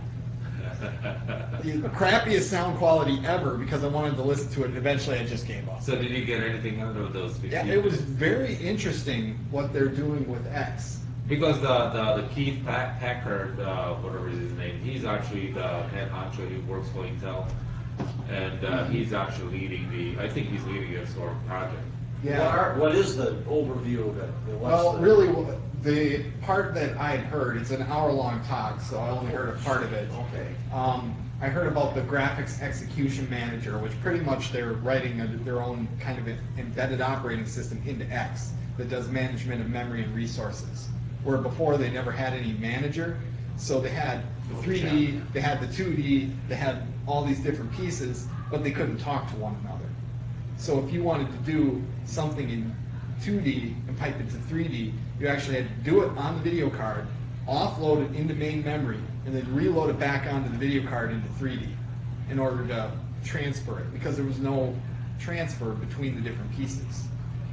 The crappiest sound quality ever because I wanted to listen to it, and eventually I just gave up. So did you get anything out of those fifteen Yeah, it was minutes? very interesting what they're doing with X. Because the, the, the Keith Pack- Packard, uh, whatever is his name, he's actually the head honcho, he works for Intel. And uh, he's actually leading the, I think he's leading this sort of project. What are, what is the overview of it? I mean, what's Well, the- really, wh- the part that I had heard, it's an hour-long talk, so I only heard a part of it. Okay. Um, I heard about the graphics execution manager, which pretty much they're writing a, their own kind of embedded operating system into X that does management of memory and resources. Where before they never had any manager, so they had the three D, they had the two D, they had all these different pieces, but they couldn't talk to one another. So if you wanted to do something in two D and pipe it to three D, you actually had to do it on the video card, offload it into main memory, and then reload it back onto the video card into three D in order to transfer it, because there was no transfer between the different pieces.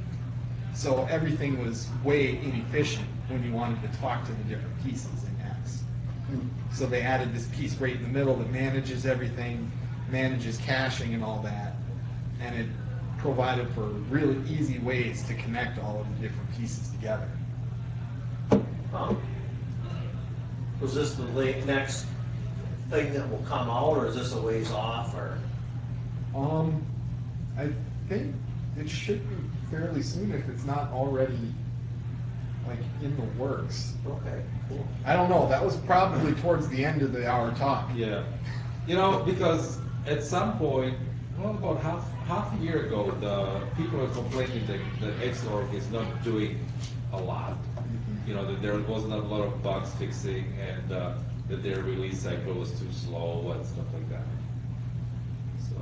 So everything was way inefficient when you wanted to talk to the different pieces in X. So they added this piece right in the middle that manages everything, manages caching and all that, and it provided for really easy ways to connect all of the different pieces together. Huh. Was this the late next thing that will come out, or is this a ways off, or? Um, I think it should be fairly soon if it's not already like in the works. Okay, cool. I don't know. That was probably towards the end of the hour talk. Yeah. You know, because at some point, well, about half half a year ago, the people were complaining that, that Xorg is not doing a lot. You know, that there was not a lot of bugs fixing, and uh, that their release cycle was too slow and stuff like that. So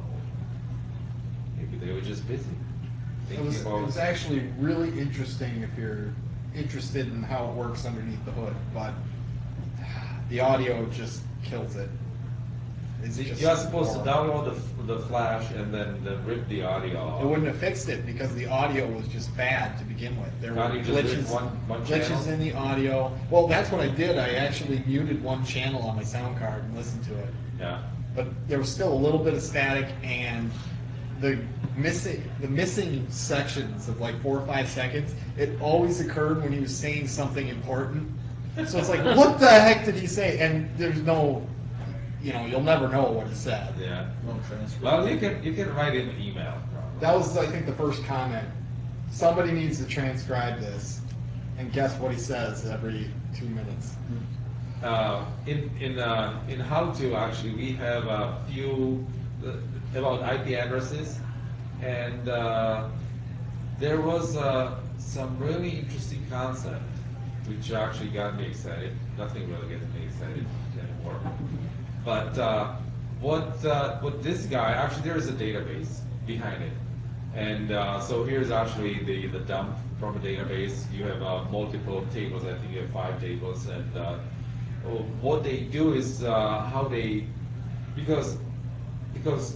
maybe they were just busy It thinking was, it about. was actually really interesting if you're interested in how it works underneath the hood, but the audio just kills it. It's just You're supposed to horrible. download the, the flash and then, then rip the audio off. It wouldn't have fixed it because the audio was just bad to begin with. There were Can't you just rip glitches, one- one glitches channel? in the audio. Well, that's what I did. I actually muted one channel on my sound card and listened to it. Yeah. But there was still a little bit of static, and the missing the missing sections of like four or five seconds, it always occurred when he was saying something important. So it's like, what the heck did he say? And there's no you know, you'll never know what it said. Yeah. Won't transfer. Well, you can you can write in an email. That was, I think, the first comment. Somebody needs to transcribe this, and guess what he says every two minutes. Uh, in in uh, in how to actually, we have a few uh, about I P addresses, and uh, there was uh, some really interesting concept which actually got me excited. Nothing really gets me excited anymore. But uh, what uh, what this guy, actually there is a database behind it, and uh, so here's actually the the dump from a database. You have uh, multiple tables. I think you have five tables, and uh, what they do is uh, how they because because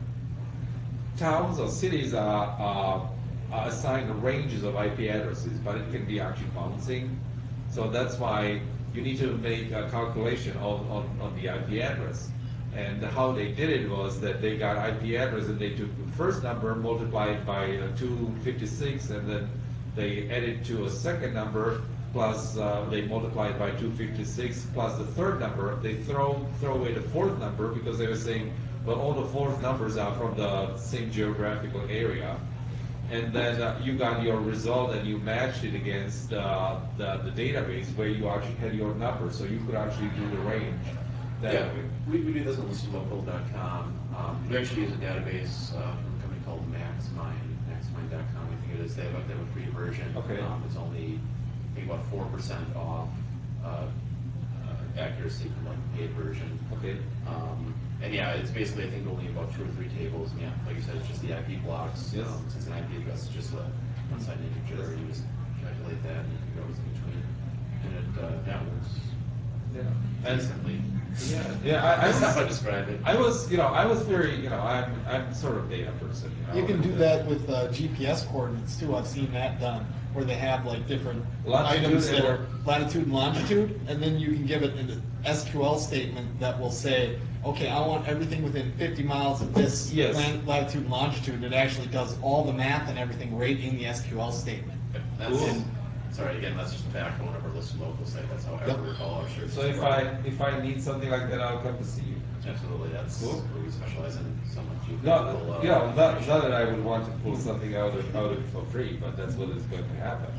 towns or cities are, are, are assigned ranges of I P addresses, but it can be actually bouncing. So that's why you need to make a calculation on, on, on the I P address. And how they did it was that they got I P address and they took the first number, multiplied by uh, two fifty-six, and then they added to a second number, plus uh, they multiplied by two fifty-six, plus the third number. They throw, throw away the fourth number because they were saying, well, all the fourth numbers are from the same geographical area. And then uh, you got your result and you matched it against uh, the, the database where you actually had your number, so you could actually do the range that Yeah, way. we, we do this on listen local dot com. Um, we actually use a database uh, from a company called Maxmind, maxmind dot com, I think it is. They have a, they have a free version. Okay. Um, it's only, I think, about four percent off uh, uh, accuracy from like the paid version. Okay. Um, and yeah, it's basically, I think, only about two or three tables. And yeah, like you said, it's just the I P blocks. Yes. Um, since an I P address is just a one-side integer, you just calculate that and you can go in between. And it, uh, that works Yeah. And decently. yeah, yeah, I, I That's how I was, describe it. I was, you know, I was very, you know, I'm, I'm sort of data person. You know, You can do and, that with uh, G P S coordinates too. I've seen that done, where they have like different Latitude items and- that are latitude and longitude, and then you can give it an S Q L statement that will say, okay, I want everything within fifty miles of this Yes. lan- latitude and longitude, and it actually does all the math and everything right in the S Q L statement. That's, Cool. sorry, again, that's just the backbone of our listen local site. That's how Yep. ever all our services So if work. I, if I need something like that, I'll come to see you. Absolutely, that's Cool. where we specialize in so much No, geographical. uh, you know, not, information. not that I would want to pull something out of, out of it for free, but that's what is going to happen.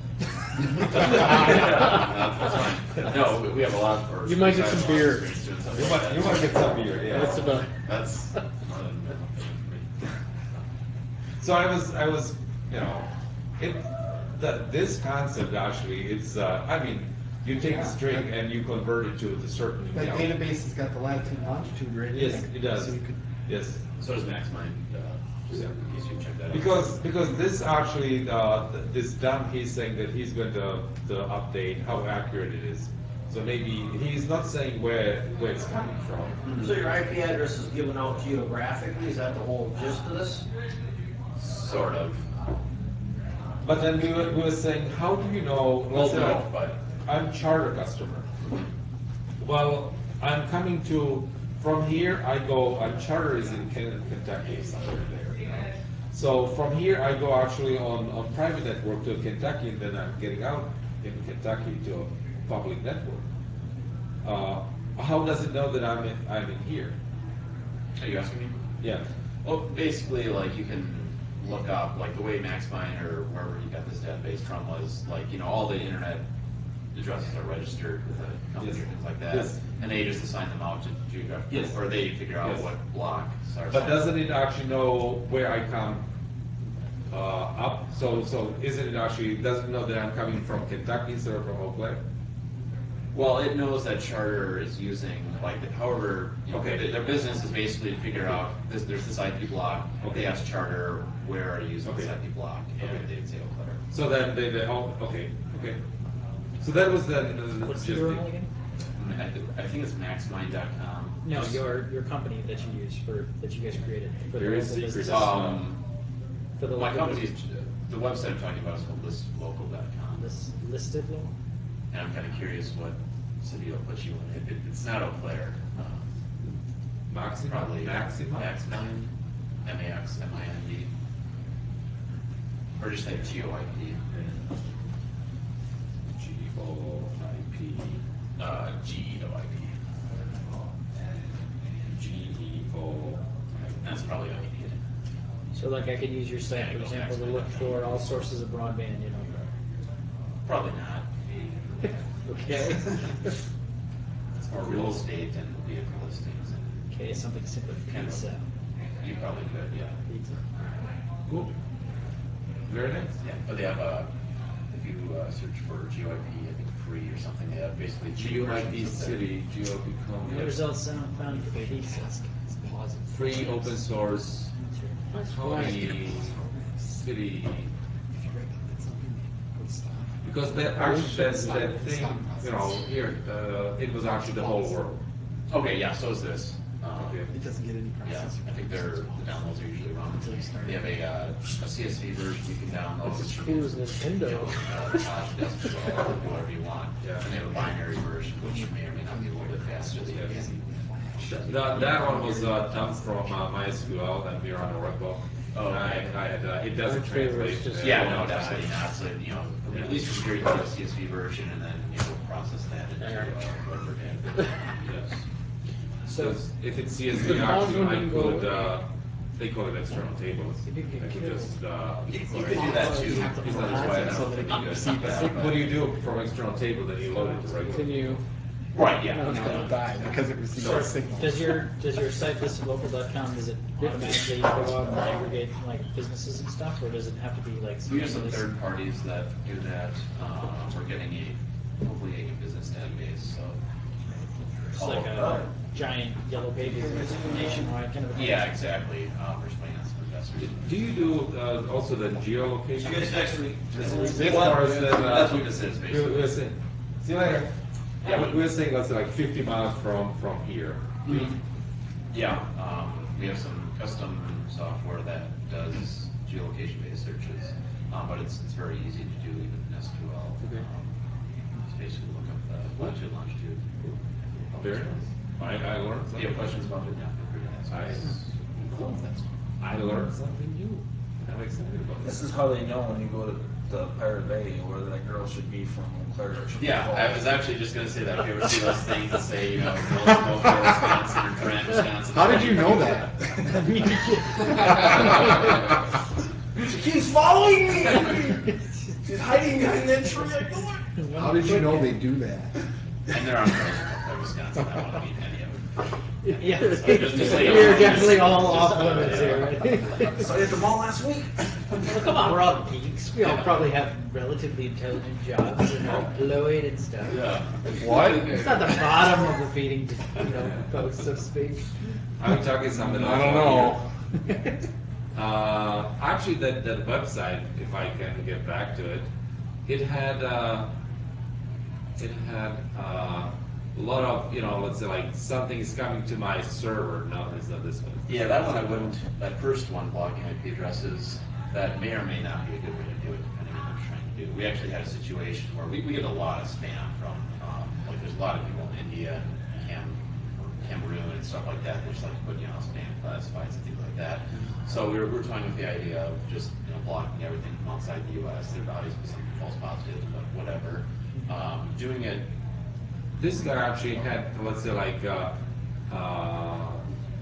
Yeah, that's fine. No, we- we have a lot of. our You might get service some side beer. experience doing stuff You like might, that. you might get some beer, yeah. That's about. That's more than enough for me. So I was, I was, you know, it, the, this concept actually, it's, uh, I mean, you take a string and you convert it to the certain, you That know. database has got the latitude and longitude right in Yes, there. it does. So you could, Yes. So does Maxmind, uh, just in case you check that out. Because, because this actually, uh, th- this dump, he's saying that he's going to, to update how accurate it is. So maybe, he's not saying where, where it's coming from. So your I P address is given out geographically, is that the whole gist of this? Sort of. But then we were, we were saying, how do you know, Well, let's say, no, but. I'm charter customer. Well, I'm coming to, from here, I go, I'm charter is in Ken- Kentucky, somewhere there, you know. So from here, I go actually on, on private network to Kentucky, and then I'm getting out in Kentucky to a public network. Uh, how does it know that I'm in, I'm in here? Are you asking me? Yeah. Well, basically, like, you can look up, like, the way Maxmind or wherever he got this database from was, like, you know, all the internet addresses are registered with a company Yes. or things like that. Yes. And they just assign them out to geographic, Yes. or they figure out Yes. what block. Sorry, But sorry. doesn't it actually know where I come uh, up? So, so isn't it actually, doesn't it know that I'm coming from Kentucky instead of from Eau Claire? Well, it knows that Charter is using, like, however, you know, Okay. their- their business is basically to figure out, this, there's this I P block. Okay. They ask Charter, where are you using this Okay. I P block? And Okay. they would say Eau Claire. So then they, they, oh, okay, okay. So that was the, the, the What's the gist U R of L it. again? I thi- I think it's maxmind dot com. No, your, your company that you use for, that you guys created for the Very local secret. business. Um, For the my local company's, business. the website I'm talking about is called list local dot com. This listed local? And I'm kind of curious what city it'll put you in. It, it, it's not Eau Claire. Um, Maxima? probably Maxima? Maxmind, M A X M I N D. Or just like G O I P. G O I P. Uh, G E O I P. So like I could use your site, for example, to look for all sources of broadband, you know. Probably not. Okay. It's more real estate and vehicle listings, and Okay, something simpler for Kind of. pizza. you probably could, yeah. Pizza. Cool. Very nice. Yeah, but they have a, if you uh, search for G O I P, I think free or something, they have basically cheap G O I P versions of their- City, G O I P No Com. results sound found for pizza. Pause it. Free open source. County, city. Because that actually, that's that thing, you know, here, uh, it was actually the whole world. Okay, yeah, so is this. Um, Okay. It doesn't get any Yeah, processing. I think they're, the downloads are usually run. They have a, uh, a C S V version you can download. That's as which cool you as can, Nintendo. you know, uh, Autodesk as well, do whatever you want. Yeah. And they have a binary version, which may or may not be a little bit faster than you can. That, that one was uh, dumped from uh, MySQL and we run Oracle. Oh, I, okay. I had, uh, it doesn't My favorite is translate. just- uh, Yeah, all no, the time. definitely not. So, you know, at least from here you get a C S V version and then, you know, process that into Alright. uh, whatever data. Yes. So So if it's C S The V, pause actually, one I didn't go could, away. uh, they call it external tables. It did get I could killed. just, uh. You, you could do that too. You have to That's pause why I it don't so that think it can you receive could- that. What do you do from external table, then you load it to regular? Continue. Right, yeah. Now it'll die because it receives a signal. does your does your site list local dot com does it automatically go out and aggregate like businesses and stuff, or does it have to be like We use some specialist? third parties that do that. Um, we're getting a, hopefully a business database, so. It's like a giant yellow pages nationwide kind of a thing. Yeah, exactly. Um, we're just waiting on some investors. Do you do, uh, also the geolocation? See you guys next week. As far as the, uh, That's what this is, we basically. we were saying, see you later. Yeah, We we- we were saying that's like fifty miles from, from here. Yeah, um, we have some custom software that does geolocation-based searches, um, but it's, it's very easy to do even in S Q L. Okay. Um, Just basically look up the latitude, longitude. Very nice. I, I learned If you something. have questions about it, yeah, feel free to ask. I, Cool. That's I learned something new. I'm excited about This this. is how they know when you go to the Pirate Bay whether that girl should be from Eau Claire or should be Yeah, from I was actually just gonna say that. If you ever see those things that say, you know, girls in Oakville, Wisconsin, or Durant, Wisconsin. How did you know that? She keeps following me! She's hiding behind that tree, I know it! How did you know they do that? And there are girls in Oakville, Wisconsin. I don't want to meet any of them. Yeah, just to say- we're definitely all off limits here. Right? So I at the mall last week. Well, come on, we're all geeks. We all probably have relatively intelligent jobs and are employed and stuff. Yeah. What? It's not the bottom of the feeding, you know, post, so to speak. I'm talking something I else don't out know. here. Uh, actually, that, that website, if I can get back to it, it had, uh, it had, uh, a lot of, you know, let's say like something is coming to my server. No, it's not this one. Yeah, that one I wouldn't, that first one, blogging I P addresses, that may or may not be a good way to do it, depending on what you're trying to do. We actually had a situation where we, we get a lot of spam from, um, like, there's a lot of people in India and Cam, Cameroon and stuff like that, they just like to put, you know, spam classifieds and things like that. So we were, we were toying with the idea of just, you know, blocking everything from outside the U S. There'd obviously be some false positives, but whatever. Um, doing it, This guy actually had, let's say like, uh, uh,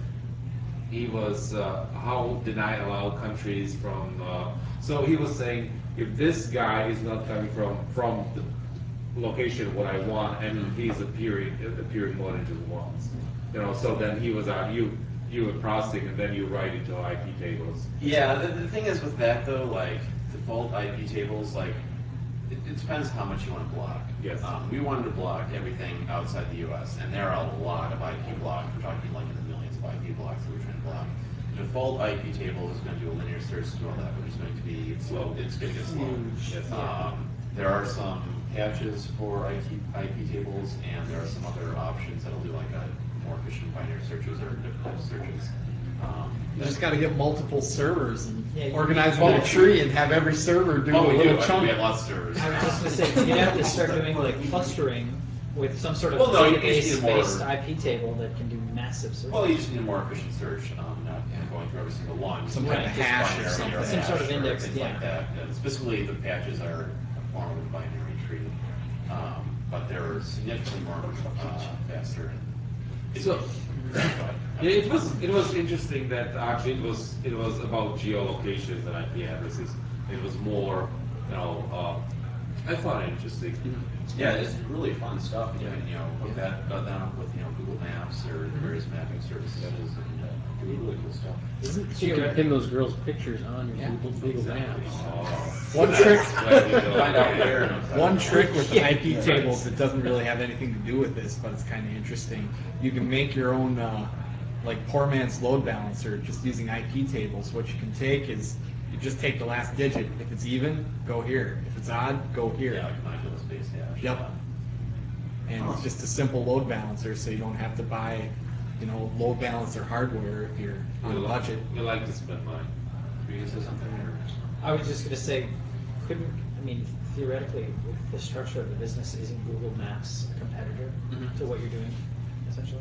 he was, uh, how did I allow countries from, uh, so he was saying, if this guy is not coming from, from the location what I want, and he's appearing, appearing more than just once, you know, so then he was out, you, you were processing, and then you write it to I P tables. yeah, the, the thing is with that though, like, default I P tables, like, it, it depends how much you want to block. Yes. Um, we wanted to block everything outside the U S, and there are a lot of I P blocks. We're talking like in the millions of I P blocks that we're trying to block. The default I P table is going to do a linear search through all that, which is going to be slow. It's going to get slow. Yes. Um, there are some patches for I P, I P tables, and there are some other options that'll do like a more efficient binary searches or different types of searches. Um, You just gotta get multiple servers and Yeah, you- organize them in a tree and have every server do a oh, we do. little I mean, chunk. we have lots of servers. I was just gonna say, you'd have to start doing like clustering with some sort of Well, no, you just need database-based more- I P table that can do massive search. Well, you just need a more efficient search, um, not you know, going through every single one. Some kind of Just hash or binary something. a Some sort of hash or index, things yeah. like that. And specifically, the patches are a form of a binary tree, um, but they're significantly more uh, faster. And So, Yeah, it was it was interesting that actually it was it was about geolocations and I P addresses. It was more, you know, uh, I found it interesting. Yeah, it's really fun stuff, and you can, you know, hook that, that up with, you know, Google Maps or various mapping services, and uh, do really cool stuff. So you can pin those girls' pictures on your Google, Google Maps. Oh, One trick, where we go. Find out where and one trick with the I P tables that doesn't really have anything to do with this, but it's kind of interesting. You can make your own, uh, like poor man's load balancer just using I P tables. What you can take is you just take the last digit. If it's even, go here. If it's odd, go here. Yeah, like modular space hash. Yep. And it's just a simple load balancer, so you don't have to buy, you know, load balancer hardware if you're on a You like- budget. You like to spend money. Were you gonna say something there? I was just gonna say, couldn't, I mean, theoretically, with the structure of the business, isn't Google Maps a competitor Mhm. to what you're doing, essentially?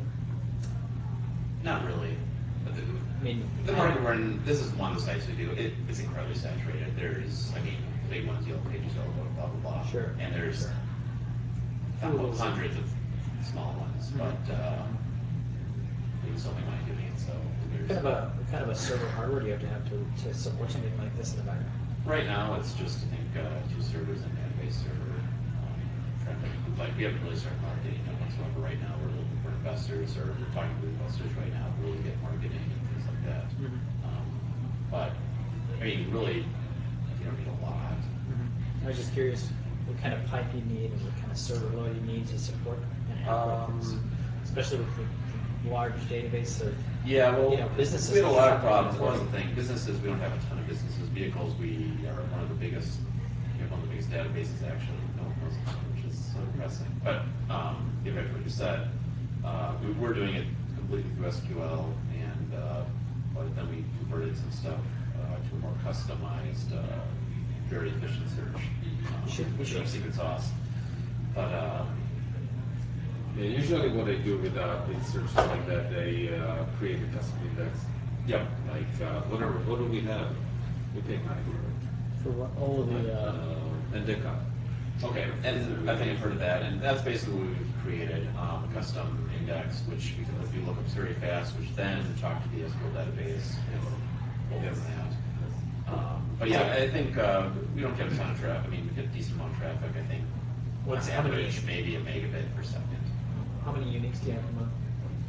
Not really. But the, I mean, the market we're in, this is one of the sites we do, it, it's incredibly saturated. There's, I mean, the big ones, Yellow Pages, Yellow Book, blah, blah, blah. Sure. And there's Sure. thousands, hundreds of small ones, Mhm. but, uh, it's only my doing it, so What there's. kind of a, what kind of a server hardware do you have to have to, to support something like this in the background? Right now, it's just, I think, uh, two servers and database server. Um, trying to, like, we haven't really started marketing yet whatsoever. Right now, we're looking for investors, or we're talking to investors right now to really get marketing and things like that. Mhm. Um, but, I mean, really, you don't need a lot. I was just curious what kind of pipe you need and what kind of server load you need to support and have Um, this, especially with the, the large database of, Yeah, well, you know, businesses. we had a lot of that are problems. One trying of to the things, businesses, we don't have a ton of businesses. Vehicles, we are one of the biggest, we have one of the biggest databases actually. No one knows about it, which is so depressing. But, um, getting back to what you said, uh, we were doing it completely through S Q L, and, uh, but then we converted some stuff, uh, to a more customized, uh, very efficient search. Um, You should- you with should- our secret sauce. But, um, Yeah, usually what they do with uh, with search like that, they uh, create a custom index. yep. Like uh, whatever, what do we have? We pay money for it. For what, all of the, uh, Uh, and Deca. Okay, and I think I've heard of that, and that's basically what we've created, um, a custom index, which we can do lookups very fast, which then talk to the S Q L database and pull from that. Um, but yeah, I think, uh, we don't get a ton of traffic, I mean, we get a decent amount of traffic, I think. What's- on how many- average, maybe a megabit per second. How many uniques do you have per month?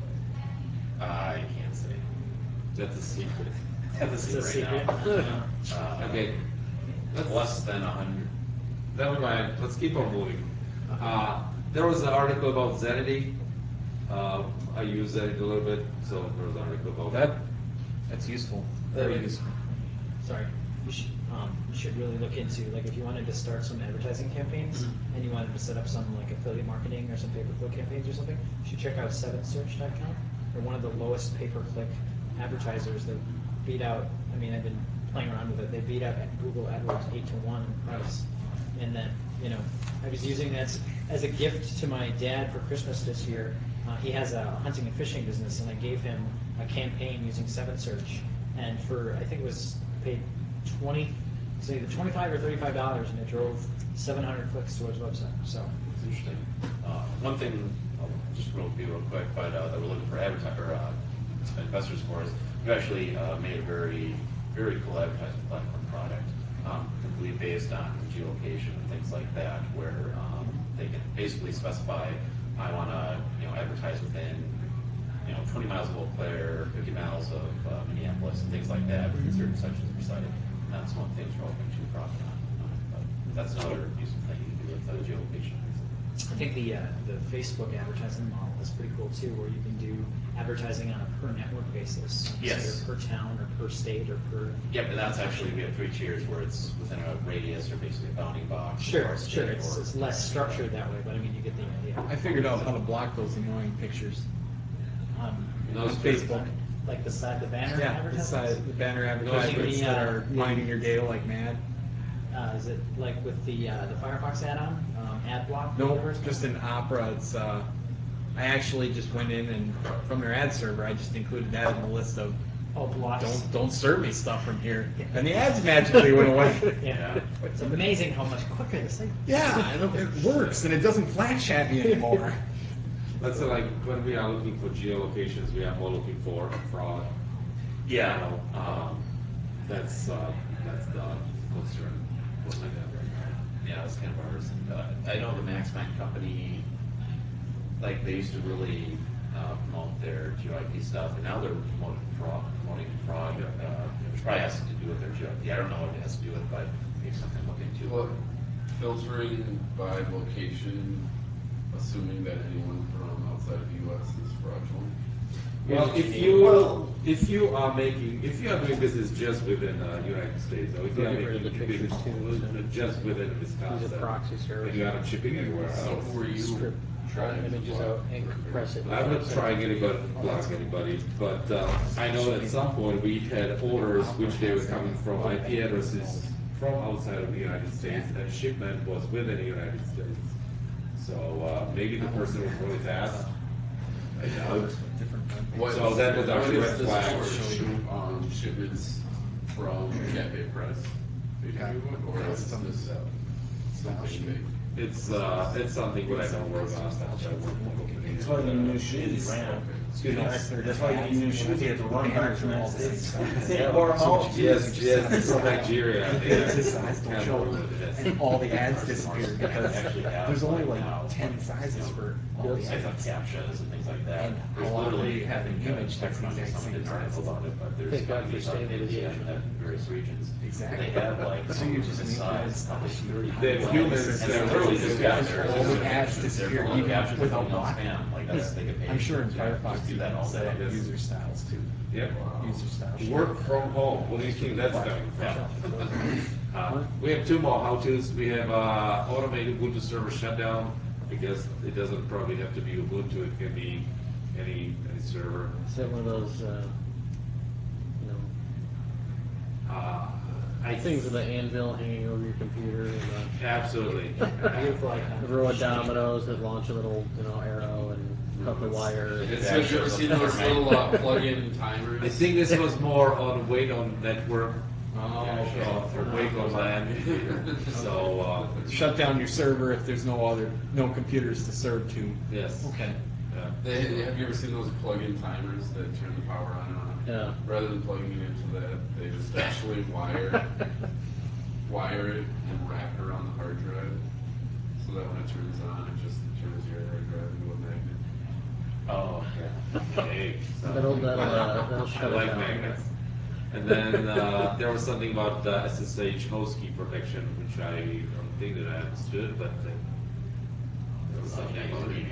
I can't say. That's a secret. That's a It's a secret right secret. now. Uh, Okay, let's, Less than a hundred. never mind. Let's keep on moving. Uh, there was an article about Zenity. Uh, I use Zenity a little bit, so there was an article about That, that's useful, very Uh, useful. Sorry, you should, um, you should really look into, like, if you wanted to start some advertising campaigns and you wanted to set up some like affiliate marketing or some pay-per-click campaigns or something, you should check out seven search dot com. They're one of the lowest pay-per-click advertisers. They beat out, I mean, I've been playing around with it, they beat out Google AdWords eight to one in price. And then, you know, I was using that as, as a gift to my dad for Christmas this year. Uh, he has a hunting and fishing business, and I gave him a campaign using seven search. And for, I think it was paid twenty, say the twenty-five or thirty-five dollars, and it drove seven hundred clicks to his website. So, It's interesting. Uh, one thing, I'll just real, be real quick, but uh, that we're looking for advertisers or uh, investors for is we've actually uh, made a very, very cool advertising platform product, um, completely based on geolocation and things like that, where um, they can basically specify, I want to, you know, advertise within, you know, twenty miles of Eau Claire, fifty miles of uh, Minneapolis, and things like that, within certain sections of your site. And that's one thing we're hoping to profit on. Uh, but that's another useful thing you can do with uh, geolocation. I think the uh, the Facebook advertising model is pretty cool too, where you can do advertising on a per network basis, um, Yes. so per town or per state or per. Yep, and that's actually, we have three tiers where it's within a radius or basically a bounding box. Sure, or a sure, state it's, or- it's less structured that way, but I mean, you get the idea. I figured out how to block those annoying pictures Um, No on space. Facebook. Like the side, the banner Yeah, advertisements? besides the banner advertisements the, that uh, are mining your data like mad. Uh, is it like with the, uh, the Firefox add-on, um, ad block? No, whatever it's just called? in Opera, it's, uh, I actually just went in and from their ad server, I just included that in the list of, Oh, blocks. don't, don't serve me stuff from here. And the ads magically went away. Yeah. It's amazing how much quicker the site. Yeah, and it works, and it doesn't flash at me anymore. let's say like when we are looking for geolocations, we are more looking for fraud. Yeah. You know, um, that's, uh, that's the concern. What we have right now. Yeah, that's kind of ours. And, uh, I know the MaxMind company, like they used to really uh, promote their G O I P stuff, and now they're promoting fraud. Promoting fraud, uh, which probably has to do with their G O I P. I don't know what it has to do with, but maybe something to look into. Well, filtering by location, assuming that anyone from outside of the U S is fraudulent. Well, if you, if you are making, if you are doing business just within the United States, or if you They'll are get rid of making the pictures business too, so- just within These Wisconsin, are proxy and servers. you are not shipping anywhere So else. who are you Strip trying to images block? out and compress it. I'm not trying anybody to block anybody, but uh, I know at some point we had orders which they were coming from I P addresses from outside of the United States, and shipment was within the United States. So uh, maybe the person was really fast. I doubt. What- So that was what actually is red this flag. for? Um, shipments from Cafe Press, Facebook, or is this something big? It's uh, it's something that I don't work on. That's why I work for company. That's why you need new shoes, you ran. Excuse me? That's why you need new shoes, you have to run back to the United States. Yeah. Or out. Yes, yes, this is Nigeria. I think I This size don't can't show, remember what it is. and all the ads disappeared because Actually have there's only right like now, ten sizes for all the Sites on ads. captchas and things like that. And There's how often literally, do you have I think, an uh, image that's the Spectrum, exact someone same did an article size? about it, but there's Thank God for companies out in India standardization. and various regions. Exactly. They have like, So you which is just a make size, that probably thirty. They have humans And that they're literally do just that. got their. All the ads disappear Their even captions without don't know blocking. spam, like that's, they get paid. I'm sure in to Firefox just do you that can all set day. up user styles too. Yep. User styles. Work from home. What do you think that's coming from? Uh, we have two more how-tos. We have uh, automated Ubuntu server shutdown. I guess it doesn't probably have to be Ubuntu. It can be any any server. Is that one of those, uh, you know, Uh, I things with the anvil hanging over your computer and uh, Absolutely. a row of dominoes that launch a little, you know, arrow and cut the wire. It's, have you ever seen those little uh, plug-in timers? I think this was more on wait on network. Oh, okay. uh, For wait on LAN. So uh, Shut down your server if there's no other, no computers to serve to. yes. Okay. Yeah. They, have you ever seen those plug-in timers that turn the power on and off? Yeah. Rather than plugging it into that, they just actually wire wire it and wrap it around the hard drive, so that when it turns on, it just turns your hard drive into a magnet. Oh, yeah. Okay. So That'll, that'll, uh, that'll I shut it like down. magnets. And then uh, there was something about uh, S S H host key protection, which I don't think that I understood, but uh, there was something about it.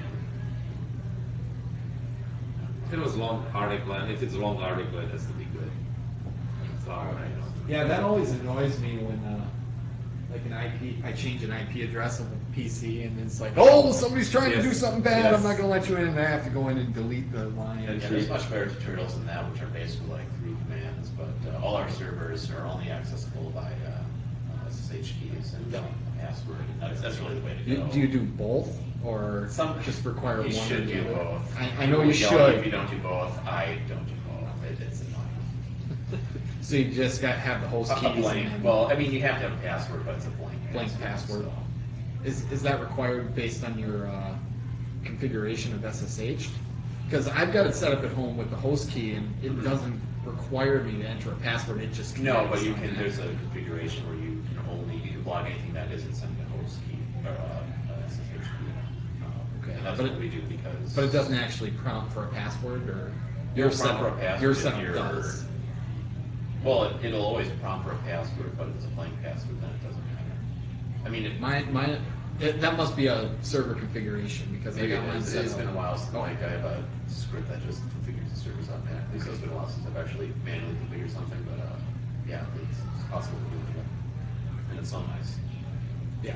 It was a long article, and if it's a long article, it has to be good. That's all I know. Yeah, that always annoys me when, uh, like an I P, I change an I P address of a P C and it's like, oh, somebody's trying to do Yes. something bad, I'm Yes. not gonna let you in, and I have to go in and delete the line. And Yeah, there's much better tutorials than that, which are basically like three commands, but uh, all our servers are only accessible by uh, S S H keys and uh, password, and that's, that's really the way to Do, go. do you do both, or Some just require one You or should the do other? both. I, I know you We don't- If you should, don't do both, I don't do both. It, it's annoying. so you just got, have the host A keys. blank. and- Well, I mean, you have to have a password, but it's a blank. Blank password. so. Is, is that required based on your uh, configuration of S S H? Because I've got it set up at home with the host key, and it doesn't require me to enter a password, it just. No, but you connects. can, there's a configuration where you can only, you can block anything that isn't sending a host key, or uh, a S S H key. Um, Okay, And that's but what it- we do because. But it doesn't actually prompt for a password, or It'll your prompt for a setup, password your if setup you're- does. Well, it- it'll always prompt for a password, but if it's a blank password, then it doesn't matter. I mean, it, Mine, mine, it, that must be a server configuration, because I maybe got mine it's, set it's up. been a while since, Oh. like, I have a script that just configures the servers automatically, so it's been a while since I've actually manually configured something, but, uh, yeah, it's it's possible to do it. And it's so nice. Yeah.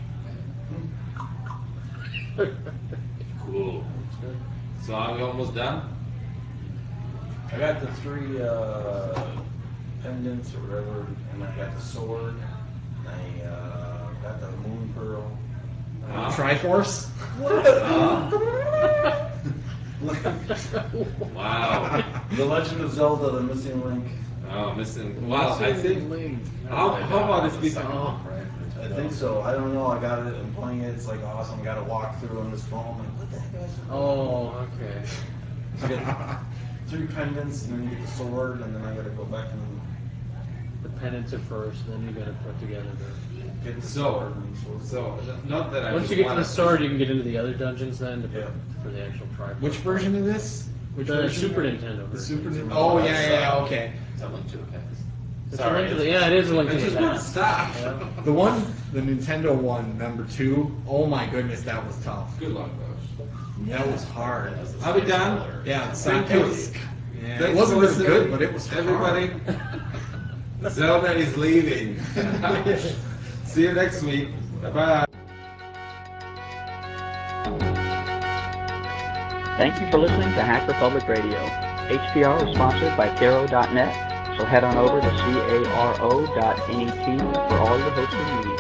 Cool. So are we almost done? I got the three uh, pendants or whatever, and I got the sword, and I uh, got the moon pearl. Huh? Triforce? Wow. The Legend of Zelda: The Missing Link. Oh, missing. Well, I think. Link. How, how about if we? Second Oh, one, right, from the I think so. I don't know. I got it. I'm playing it. It's like awesome. I got to walk through on this phone. I'm like, what the heck am I supposed to do? Oh, okay. You get three pendants, and then you get the sword, and then I got to go back and The pendants at first, then you gotta put together the. get the So, sword. And so, so not that I Once just you get to wanna- the sword, you can get into the other dungeons then to, Yeah. for the actual tripod. Which version of this? Which The version? Super Nintendo The version. Super Nintendo. Oh, yeah, yeah, yeah, okay. Is that Link to the Past? It's Sorry, a link to the, it's- yeah, it is a link I to the just want to past. stop. Yeah. The one, the Nintendo one, number two, oh my goodness, that was tough. Good luck, Bush. That was hard. Are we done? Yeah, Thank that you. was, yeah, Thanks it wasn't for as listening, good, but it was hard. everybody. Zelda is leaving. See you next week. Bye. Thank you for listening to Hack Republic Radio. H P R is sponsored by Caro dot net, so head on over to caro dot net for all your hosting needs.